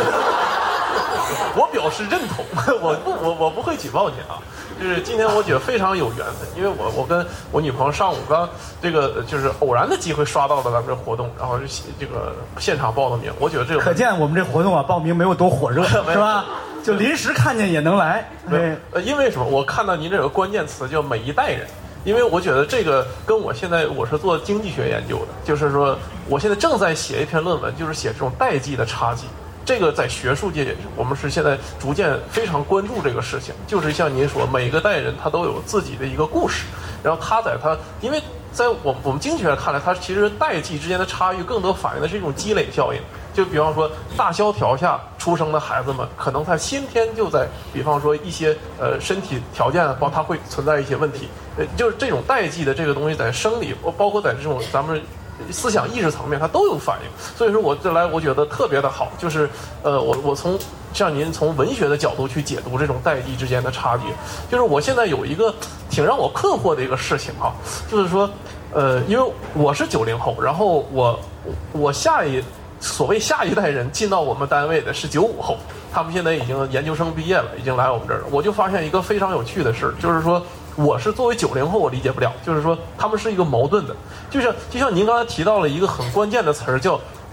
我表示认同，我不会举报你啊。就是今天我觉得非常有缘分，因为我跟我女朋友上午刚这个就是偶然的机会刷到了咱们这活动，然后这个现场报的名，我觉得这个可见我们这活动啊报名没有多火热，是吧？就临时看见也能来。对， 因为什么？我看到您这有个关键词叫每一代人。因为我觉得这个跟我是做经济学研究的，就是说我现在正在写一篇论文，就是写这种代际的差距。这个在学术界，我们是现在逐渐非常关注这个事情。就是像您说，每个代人他都有自己的一个故事，然后因为在我们经济学看来，它其实代际之间的差异更多反映的是一种积累效应。就比方说大萧条下出生的孩子们，可能他先天就在，比方说一些身体条件，包括他会存在一些问题。就是这种代际的这个东西，在生理，包括在这种咱们思想意识层面，它都有反应。所以说我觉得特别的好，就是我从像您从文学的角度去解读这种代际之间的差距。就是我现在有一个挺让我困惑的一个事情哈，就是说因为我是90后，然后我所谓下一代人进到我们单位的是95后，他们现在已经研究生毕业了，已经来我们这儿了。我就发现一个非常有趣的事，就是说我是作为90后，我理解不了，就是说他们是一个矛盾的，就像您刚才提到了一个很关键的词儿，叫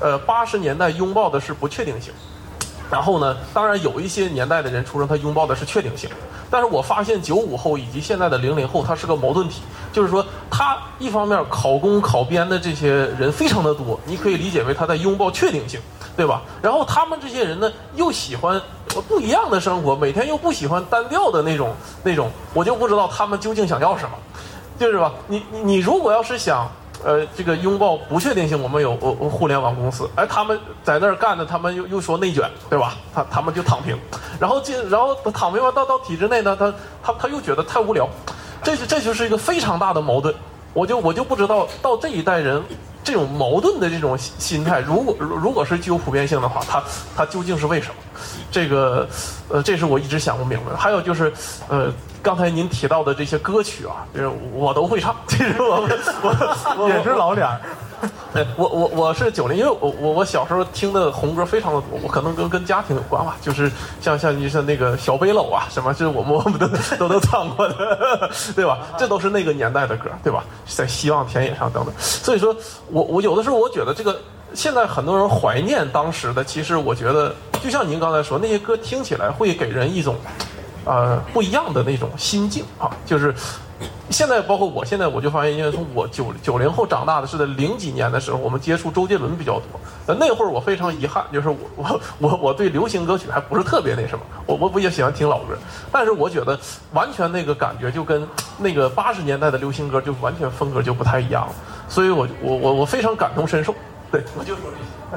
80年代拥抱的是不确定性。然后呢，当然有一些年代的人出生，他拥抱的是确定性。但是我发现95后以及现在的00后，他是个矛盾体，就是说他一方面考公考编的这些人非常的多，你可以理解为他在拥抱确定性，对吧？然后他们这些人呢，又喜欢不一样的生活，每天又不喜欢单调的那种，我就不知道他们究竟想要什么，就是吧？你如果要是想。这个拥抱不确定性，我们有互联网公司，哎，他们在那儿干的，他们又说内卷，对吧？他们就躺平，然后躺平完到体制内呢，他又觉得太无聊，这就是一个非常大的矛盾。我就不知道到这一代人这种矛盾的这种心态，如果是具有普遍性的话，它究竟是为什么？这个这是我一直想不明白的。还有就是刚才您提到的这些歌曲啊，就是我都会唱。其实我也是老脸儿。 我是90，因为我小时候听的红歌非常的多，我可能跟家庭有关吧，就是像那个小北斗啊什么，这我们都唱过的，对吧？这都是那个年代的歌，对吧？在希望田野上等等。所以说我有的时候我觉得这个现在很多人怀念当时的，其实我觉得就像您刚才说，那些歌听起来会给人一种不一样的那种心境啊，就是现在包括我现在我就发现，因为从我90后长大的是在00几年的时候，我们接触周杰伦比较多。那会儿我非常遗憾，就是我对流行歌曲还不是特别那什么，我不也喜欢听老歌，但是我觉得完全那个感觉就跟那个80年代的流行歌就完全风格就不太一样了，所以我非常感同身受。对，我就说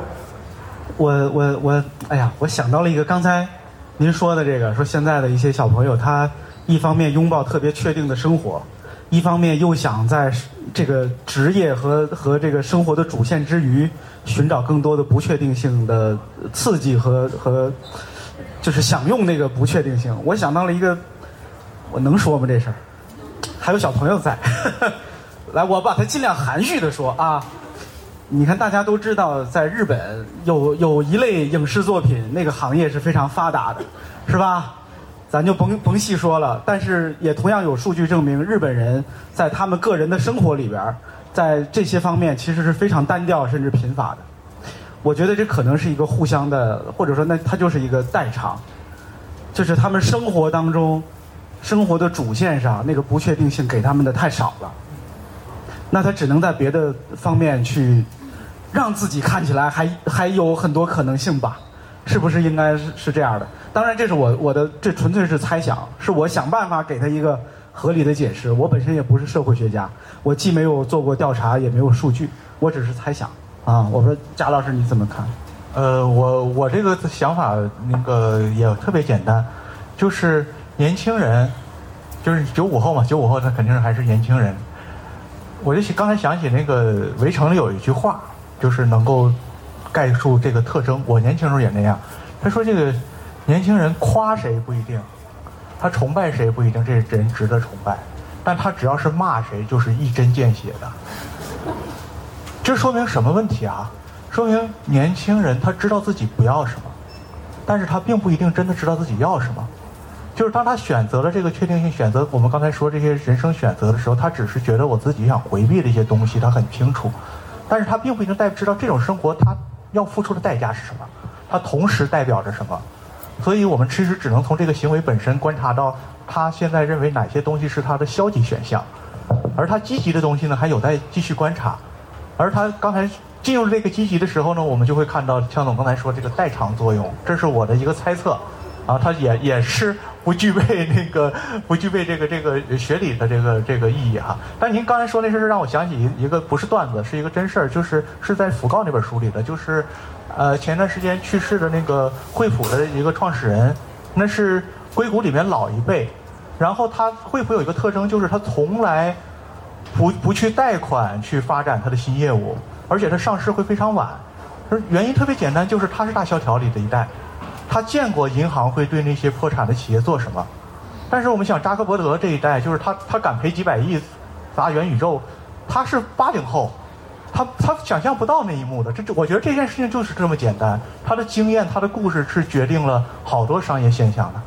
这些。 哎呀，我想到了一个刚才您说的这个，说现在的一些小朋友，他一方面拥抱特别确定的生活，一方面又想在这个职业和这个生活的主线之余，寻找更多的不确定性的刺激和就是享用那个不确定性。我想到了一个，我能说吗这事儿？还有小朋友在，来，我把它尽量含蓄的说啊。你看，大家都知道，在日本有一类影视作品，那个行业是非常发达的，是吧？咱就甭细说了。但是也同样有数据证明，日本人在他们个人的生活里边，在这些方面其实是非常单调甚至贫乏的。我觉得这可能是一个互相的，或者说那它就是一个代偿，就是他们生活当中，生活的主线上那个不确定性给他们的太少了，那他只能在别的方面去让自己看起来还有很多可能性吧，是不是应该是这样的？当然，这是我的，这纯粹是猜想，是我想办法给他一个合理的解释。我本身也不是社会学家，我既没有做过调查，也没有数据，我只是猜想啊。我说贾老师你怎么看？ 我这个想法那个也特别简单，就是年轻人，就是95后嘛，95后他肯定是还是年轻人。我就刚才想起那个《围城》里有一句话，就是能够概述这个特征。我年轻时候也那样。他说这个年轻人夸谁不一定，他崇拜谁不一定，这人值得崇拜，但他只要是骂谁就是一针见血的。这说明什么问题啊？说明年轻人他知道自己不要什么，但是他并不一定真的知道自己要什么。就是当他选择了这个确定性，选择我们刚才说这些人生选择的时候，他只是觉得我自己想回避的一些东西，他很清楚，但是他并不一定知道这种生活他要付出的代价是什么，他同时代表着什么。所以我们其实只能从这个行为本身观察到他现在认为哪些东西是他的消极选项，而他积极的东西呢还有待继续观察。而他刚才进入这个积极的时候呢，我们就会看到向总刚才说这个代偿作用，这是我的一个猜测啊，它也是不具备这个学理的这个意义哈。但您刚才说那事让我想起一个不是段子，是一个真事儿，是在讣告那本书里的，就是前段时间去世的那个惠普的一个创始人，那是硅谷里面老一辈，然后惠普有一个特征，就是他从来不去贷款去发展他的新业务，而且他上市会非常晚，原因特别简单，就是他是大萧条里的一代。他见过银行会对那些破产的企业做什么，但是我们想扎克伯德这一代，就是他敢赔几百亿砸元宇宙，他是80后，他想象不到那一幕的。我觉得这件事情就是这么简单，他的经验他的故事是决定了好多商业现象的。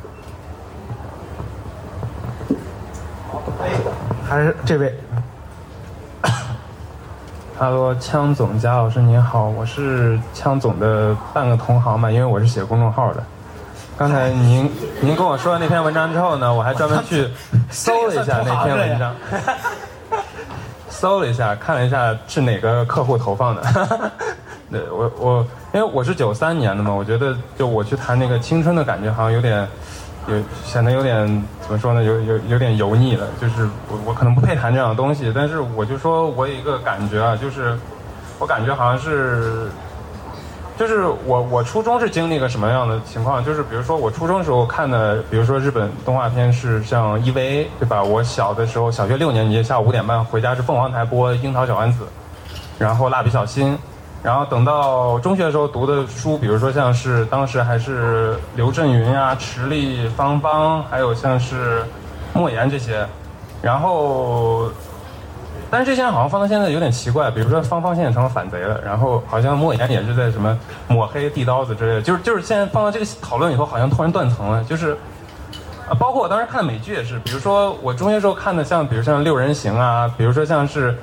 还是这位哈喽，枪总贾老师您好，我是枪总的半个同行嘛，因为我是写公众号的。刚才您跟我说的那篇文章之后呢，我还专门去搜了一下那篇文章，搜了一下，看了一下是哪个客户投放的。对，我因为我是93年的嘛，我觉得就我去谈那个青春的感觉，好像显得有点怎么说呢，有点油腻了。就是我可能不配谈这样的东西，但是我就说我有一个感觉啊，就是我感觉好像是，就是我初中是经历个什么样的情况？就是比如说我初中时候看的，比如说日本动画片是像 EVA 对吧？我小的时候小学6年级下午5点半回家是凤凰台播樱桃小丸子，然后蜡笔小新。然后等到中学的时候读的书，比如说像是当时还是刘震云啊、池莉、芳芳，还有像是莫言这些。然后，但是这些人好像放到现在有点奇怪，比如说芳芳现在成了反贼了，然后好像莫言也是在什么抹黑地刀子之类的，就是现在放到这个讨论以后，好像突然断层了，就是包括我当时看美剧也是，比如说我中学时候看的比如像六人行啊，比如说像是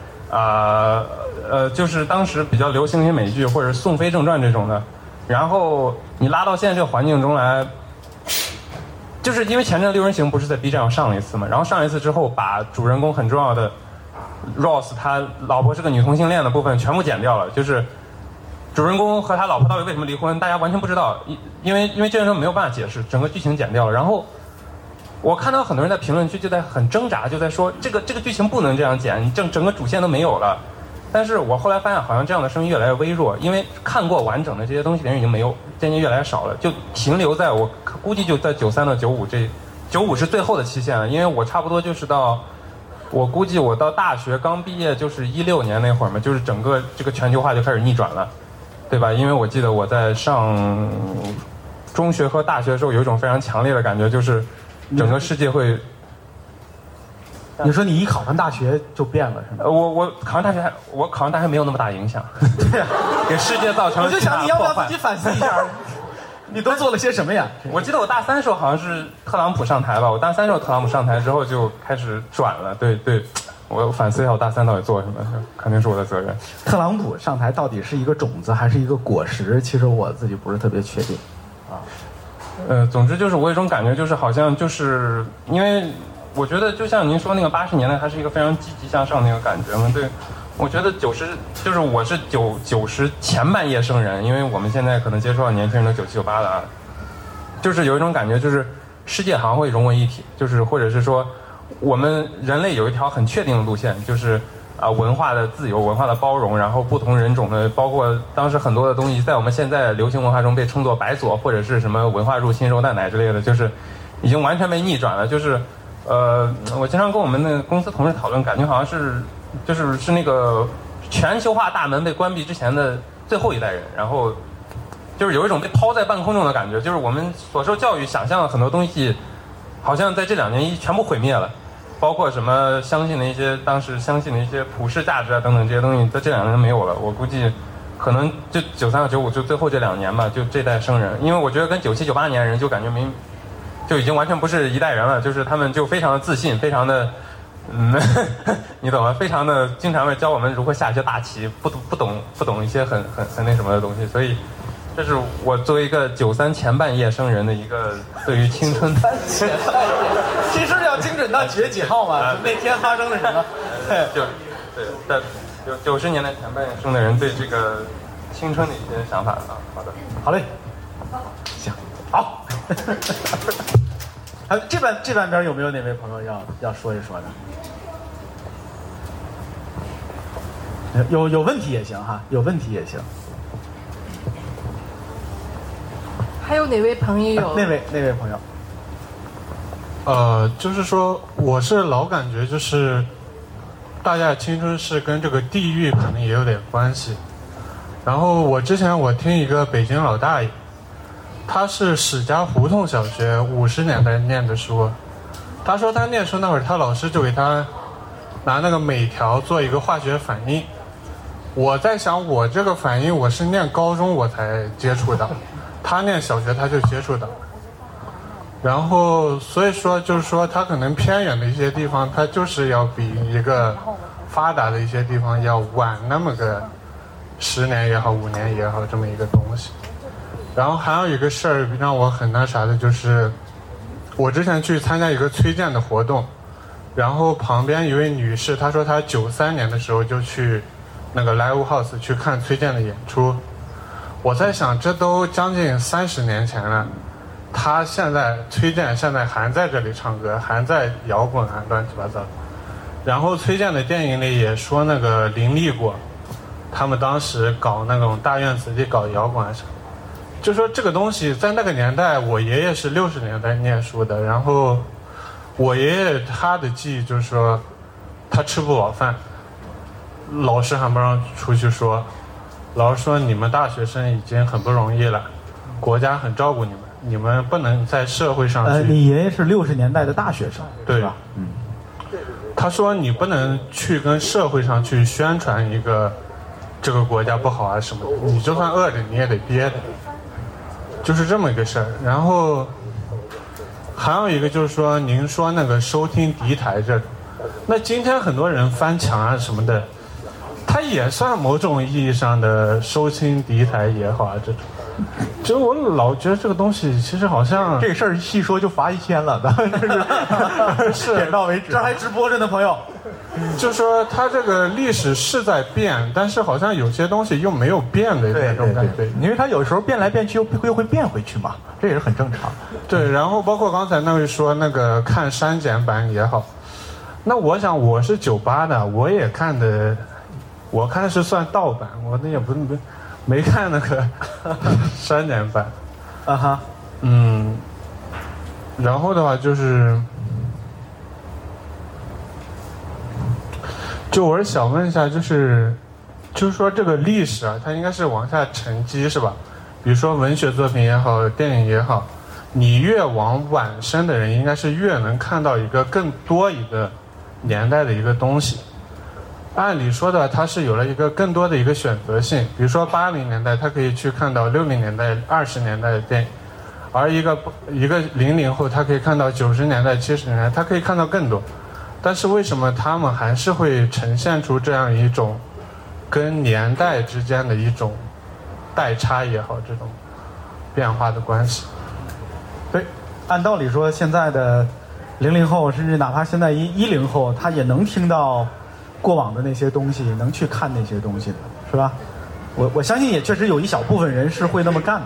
就是当时比较流行一些美剧或者《宋飞正传》这种的，然后你拉到现在这个环境中来，就是因为前阵六人行不是在 B 站上上了一次嘛，然后上一次之后把主人公很重要的 Ross 他老婆是个女同性恋的部分全部剪掉了，就是主人公和他老婆到底为什么离婚，大家完全不知道，因为这件事没有办法解释，整个剧情剪掉了。然后我看到很多人在评论区就在很挣扎，就在说这个剧情不能这样剪，整个主线都没有了。但是我后来发现，好像这样的声音越来越微弱，因为看过完整的这些东西的人已经渐渐越来越少了，就停留在我估计就在93到95 95是最后的期限了，因为我差不多就是我估计我到大学刚毕业就是16年那会儿嘛，就是整个这个全球化就开始逆转了，对吧？因为我记得我在上中学和大学的时候有一种非常强烈的感觉，就是整个世界会。 你说你一考上大学就变了是吗？ 我考上大学没有那么大影响，对呀，给世界造成了巨大的破坏。我就想你要不要自己反思一下，你都做了些什么呀？我记得我大3时候好像是特朗普上台吧，我大3时候特朗普上台之后就开始转了，对，我反思一下我大3到底做什么，肯定是我的责任。 特朗普上台到底是一个种子还是一个果实？其实我自己不是特别确定啊。 总之就是我有一种感觉，就是好像就是因为。我觉得就像您说那个80年代，它是一个非常积极向上的一个感觉嘛。对，我觉得就是我是90前半夜生人，因为我们现在可能接触到年轻人都97、98了啊。就是有一种感觉，就是世界好像会融为一体，就是或者是说我们人类有一条很确定的路线，就是文化的自由、文化的包容，然后不同人种的，包括当时很多的东西，在我们现在流行文化中被称作白左或者是什么文化入侵、肉蛋奶之类的，就是已经完全被逆转了，就是。我经常跟我们的公司同事讨论，感觉好像是那个全球化大门被关闭之前的最后一代人，然后就是有一种被抛在半空中的感觉，就是我们所受教育想象的很多东西，好像在这2年全部毁灭了，包括什么当时相信的一些普世价值啊等等这些东西，在这2年没有了。我估计可能就93到95就最后这2年吧，就这代生人，因为我觉得跟97、98年人就感觉就已经完全不是一代人了，就是他们就非常的自信，非常的，你懂吗？非常的经常会教我们如何下一些大棋，不懂一些很那什么的东西，所以这是我作为一个93前半夜生人的一个对于青春的前半夜， 其实要精准到几月几号嘛？那天发生了什么？ 在90年代前半夜生的人对这个青春的一些想法啊。 好嘞，行，好。这半边有没有哪位朋友要说一说的？有问题也行哈，有问题也行。 还有哪位朋友有？ 那位朋友。就是说，我是老感觉就是大家的青春是跟这个地域可能也有点关系。然后我之前听一个北京老大爷。他是史家胡同小学50年代念的书，他说他念书那会儿，他老师就给他拿那个镁条做一个化学反应。我在想，我这个反应我是念高中我才接触的，他念小学他就接触的。然后所以说就是说，他可能偏远的一些地方，他就是要比一个发达的一些地方要晚那么个10年也好5年也好这么一个东西。然后还有一个事儿让我很那啥的，就是我之前去参加一个崔健的活动，然后旁边一位女士，她说她93年的时候就去那个 Live House 去看崔健的演出。我在想，这都将近30年前了，崔健现在还在这里唱歌，还在摇滚啊，乱七八糟。然后崔健的电影里也说那个林立果，他们当时搞那种大院子里搞摇滚啊什么。就说这个东西在那个年代，我爷爷是60年代念书的，然后我爷爷他的记忆就是说，他吃不饱饭，老师还不让出去说，老师说你们大学生已经很不容易了，国家很照顾你们，你们不能在社会上去。 你爷爷是60年代的大学生， 对吧？ 他说你不能去跟社会上去宣传一个这个国家不好啊什么的，你就算饿着你也得憋着。就是这么一个事儿。然后还有一个就是说，您说那个收听敌台这种，那今天很多人翻墙啊什么的，它也算某种意义上的收听敌台也好啊这种。就我老觉得这个东西其实好像这事儿细说就罚1000了，是点到为止。 这还直播着呢，朋友。 就说它这个历史是在变，但是好像有些东西又没有变的那种感觉。 对，因为它有时候变来变去又会变回去嘛，这也是很正常。 对，然后包括刚才那位说那个看删减版也好，那我想我是98的，我也看的，我看是算盗版，我那也不没看那个删减版。 啊哈， 然后的话就是。就我是想问一下，就是说这个历史啊，它应该是往下沉积是吧？比如说文学作品也好，电影也好，你越往晚生的人，应该是越能看到一个更多一个年代的一个东西。按理说的话，它是有了一个更多的一个选择性。比如说80年代，他可以去看到60年代、20年代的电影，而一个00后，他可以看到90年代、70年代，他可以看到更多。但是为什么他们还是会呈现出这样一种跟年代之间的一种代差也好，这种变化的关系？ 对，按道理说，现在的00后，甚至哪怕现在10后，他也能听到过往的那些东西，能去看那些东西的，是吧？我相信也确实有一小部分人是会那么干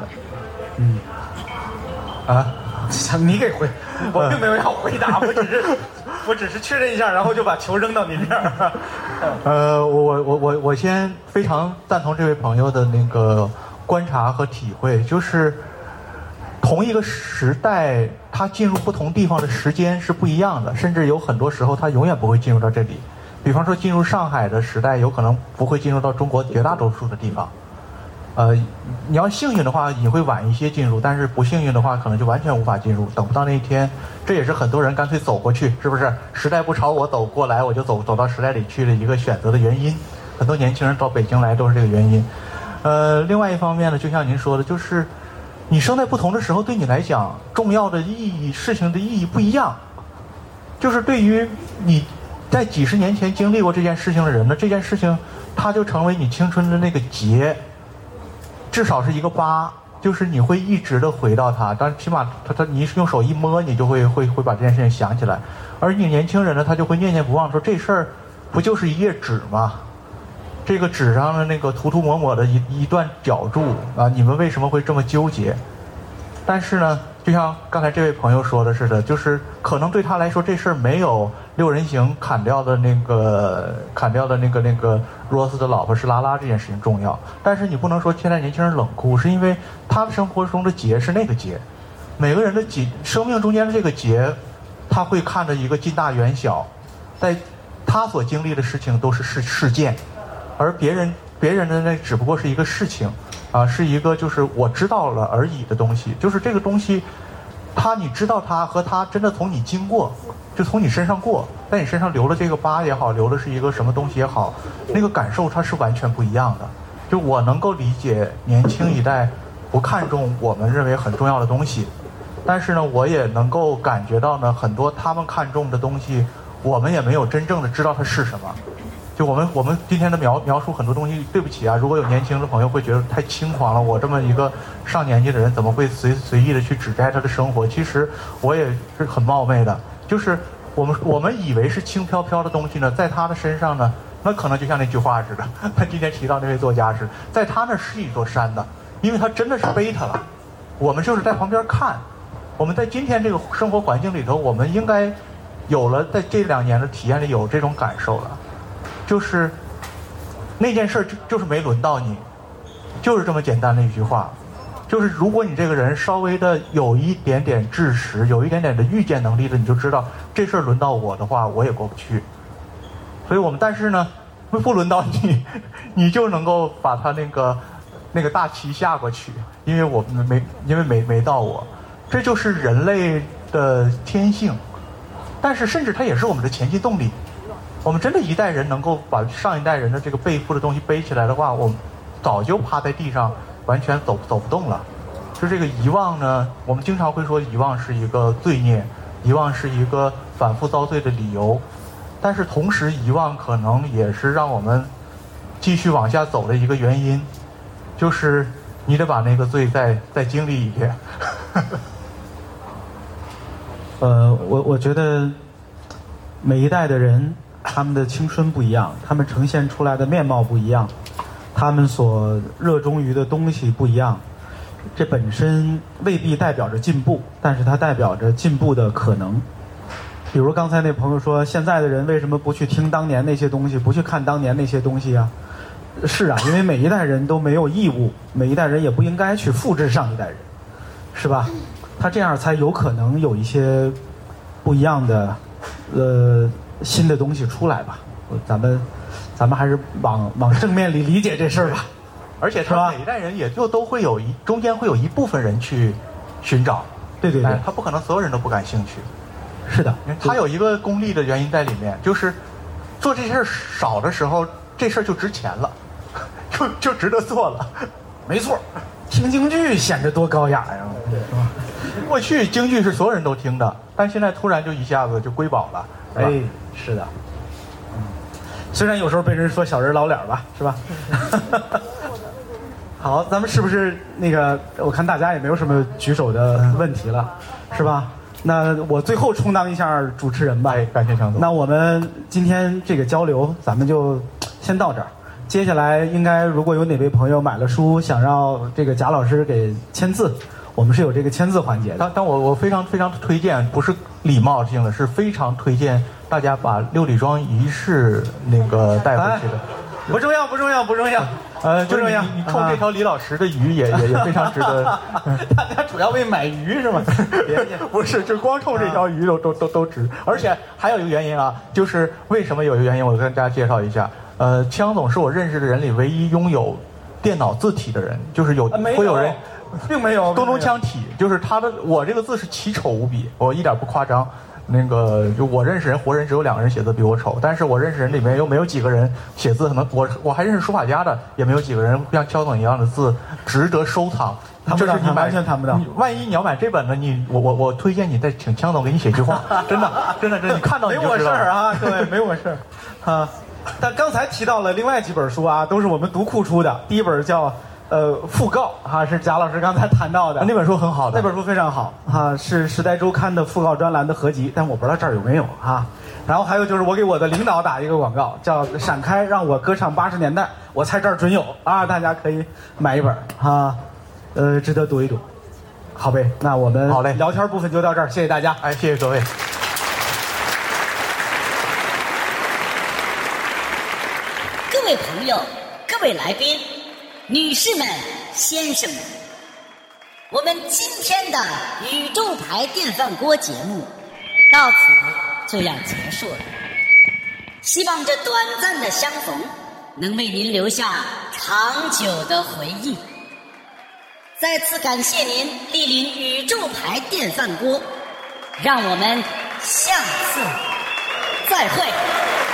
的。你给回，我并没有要回答，我只是确认一下，然后就把球扔到您这儿。 我先非常赞同这位朋友的那个观察和体会，就是同一个时代，它进入不同地方的时间是不一样的，甚至有很多时候它永远不会进入到这里。比方说进入上海的时代，有可能不会进入到中国绝大多数的地方。你要幸运的话，你会晚一些进入，但是不幸运的话，可能就完全无法进入，等不到那一天。这也是很多人干脆走过去，是不是？时代不朝我走过来，我就走到时代里去的一个选择的原因。很多年轻人到北京来都是这个原因。另外一方面呢，就像您说的，就是你生在不同的时候，对你来讲重要的意义、事情的意义不一样。就是对于你在几十年前经历过这件事情的人呢，这件事情它就成为你青春的那个结。至少是一个疤，就是你会一直的回到它，但起码你用手一摸，你就会把这件事情想起来。而你年轻人呢，他就会念念不忘，说这事儿不就是一页纸吗？这个纸上的那个涂涂抹抹的一段脚注啊，你们为什么会这么纠结？但是呢，就像刚才这位朋友说的似的，就是可能对他来说这事儿没有6人行砍掉的那个罗斯的老婆是拉拉这件事情重要。但是你不能说现在年轻人冷酷，是因为他的生活中的结是那个结，每个人的结，生命中间的这个结，他会看着一个近大远小，在他所经历的事情都是事件，而别人的那只不过是一个事情。是一个就是我知道了而已的东西，就是这个东西，你知道它和它真的从你经过，就从你身上过，在你身上留了这个疤也好，留的是一个什么东西也好，那个感受它是完全不一样的。就我能够理解年轻一代不看重我们认为很重要的东西，但是呢，我也能够感觉到呢，很多他们看重的东西，我们也没有真正的知道它是什么。 就我们今天的描述很多东西，对不起啊，如果有年轻的朋友会觉得太轻狂了，我这么一个上年纪的人怎么会随意的去指摘他的生活？其实我也是很冒昧的，就是我们以为是轻飘飘的东西呢，在他的身上呢，那可能就像那句话似的，他今天提到那位作家是，在他那是一座山的，因为他真的是背他了，我们就是在旁边看。我们在今天这个生活环境里头，我们应该有了在这2年的体验里有这种感受了。就是那件事就是没轮到你，就是这么简单的一句话。就是如果你这个人稍微的有一点点知识，有一点点的预见能力的，你就知道这事儿轮到我的话，我也过不去。所以我们但是呢，不轮到你，你就能够把他那个大旗下过去，因为没到我，这就是人类的天性。但是甚至它也是我们的前进动力。我们真的一代人能够把上一代人的这个背负的东西背起来的话，我们早就趴在地上，完全走不动了。就这个遗忘呢，我们经常会说遗忘是一个罪孽，遗忘是一个反复遭罪的理由，但是同时遗忘可能也是让我们继续往下走的一个原因，就是你得把那个罪再经历一遍。 我觉得每一代的人，他们的青春不一样，他们呈现出来的面貌不一样，他们所热衷于的东西不一样，这本身未必代表着进步，但是它代表着进步的可能。比如刚才那朋友说，现在的人为什么不去听当年那些东西，不去看当年那些东西啊？是啊，因为每一代人都没有义务，每一代人也不应该去复制上一代人，是吧？他这样才有可能有一些不一样的新的东西出来吧。咱们还是往正面里理解这事儿吧。 而且他每一代人也就都会有中间会有一部分人去寻找， 对， 他不可能所有人都不感兴趣。 是的， 他有一个功利的原因在里面，就是做这事儿少的时候，这事儿就值钱了，就值得做了。 没错，听京剧显得多高雅呀，是吧？ 过去京剧是所有人都听的，但现在突然就一下子就归宝了。 哎，是的。虽然有时候被人说小人老脸吧，是吧？好，咱们是不是那个？我看大家也没有什么举手的问题了，是吧？那我最后充当一下主持人吧。 哎，感谢强总。 那我们今天这个交流，咱们就先到这儿。接下来应该如果有哪位朋友买了书，想让这个贾老师给签字，我们是有这个签字环节的。 但我非常非常推荐，不是礼貌性的，是非常推荐大家把六礼庄仪式那个带回去的。 不重要。 就是你冲这条李老师的鱼也非常值得。 大家主要为买鱼是吗？ 不是，就光冲这条鱼都值。而且还有一个原因啊，就是为什么有一个原因，我跟大家介绍一下。枪总是我认识的人里唯一拥有电脑字体的人，就是会有人， 并没有东东枪体，就是我这个字是奇丑无比，我一点不夸张。那个就我认识人，活人只有2个人写字比我丑，但是我认识人里面又没有几个人写字可能我还认识书法家的，也没有几个人像肖总一样的字值得收藏。就是你完全谈不到。 万一你要买这本呢，我推荐你再请枪总给你写句话，真的，你看到你就知道。 没我事儿啊，各位没我事儿啊。但刚才提到了另外几本书啊，都是我们读库出的。第一本叫讣告啊，是贾老师刚才谈到的， 那本书很好的， 那本书非常好啊，是《时代周刊》的讣告专栏的合集，但我不知道这儿有没有啊。然后还有就是我给我的领导打一个广告，叫《闪开让我歌唱80年代》，我猜这儿准有啊，大家可以买一本啊，值得读一读。好呗，那我们好嘞， 聊天部分就到这儿，谢谢大家， 哎，谢谢各位。 各位朋友，各位来宾，女士们、先生们，我们今天的宇宙牌电饭锅节目到此就要结束了。希望这短暂的相逢能为您留下长久的回忆。再次感谢您莅临宇宙牌电饭锅，让我们下次再会。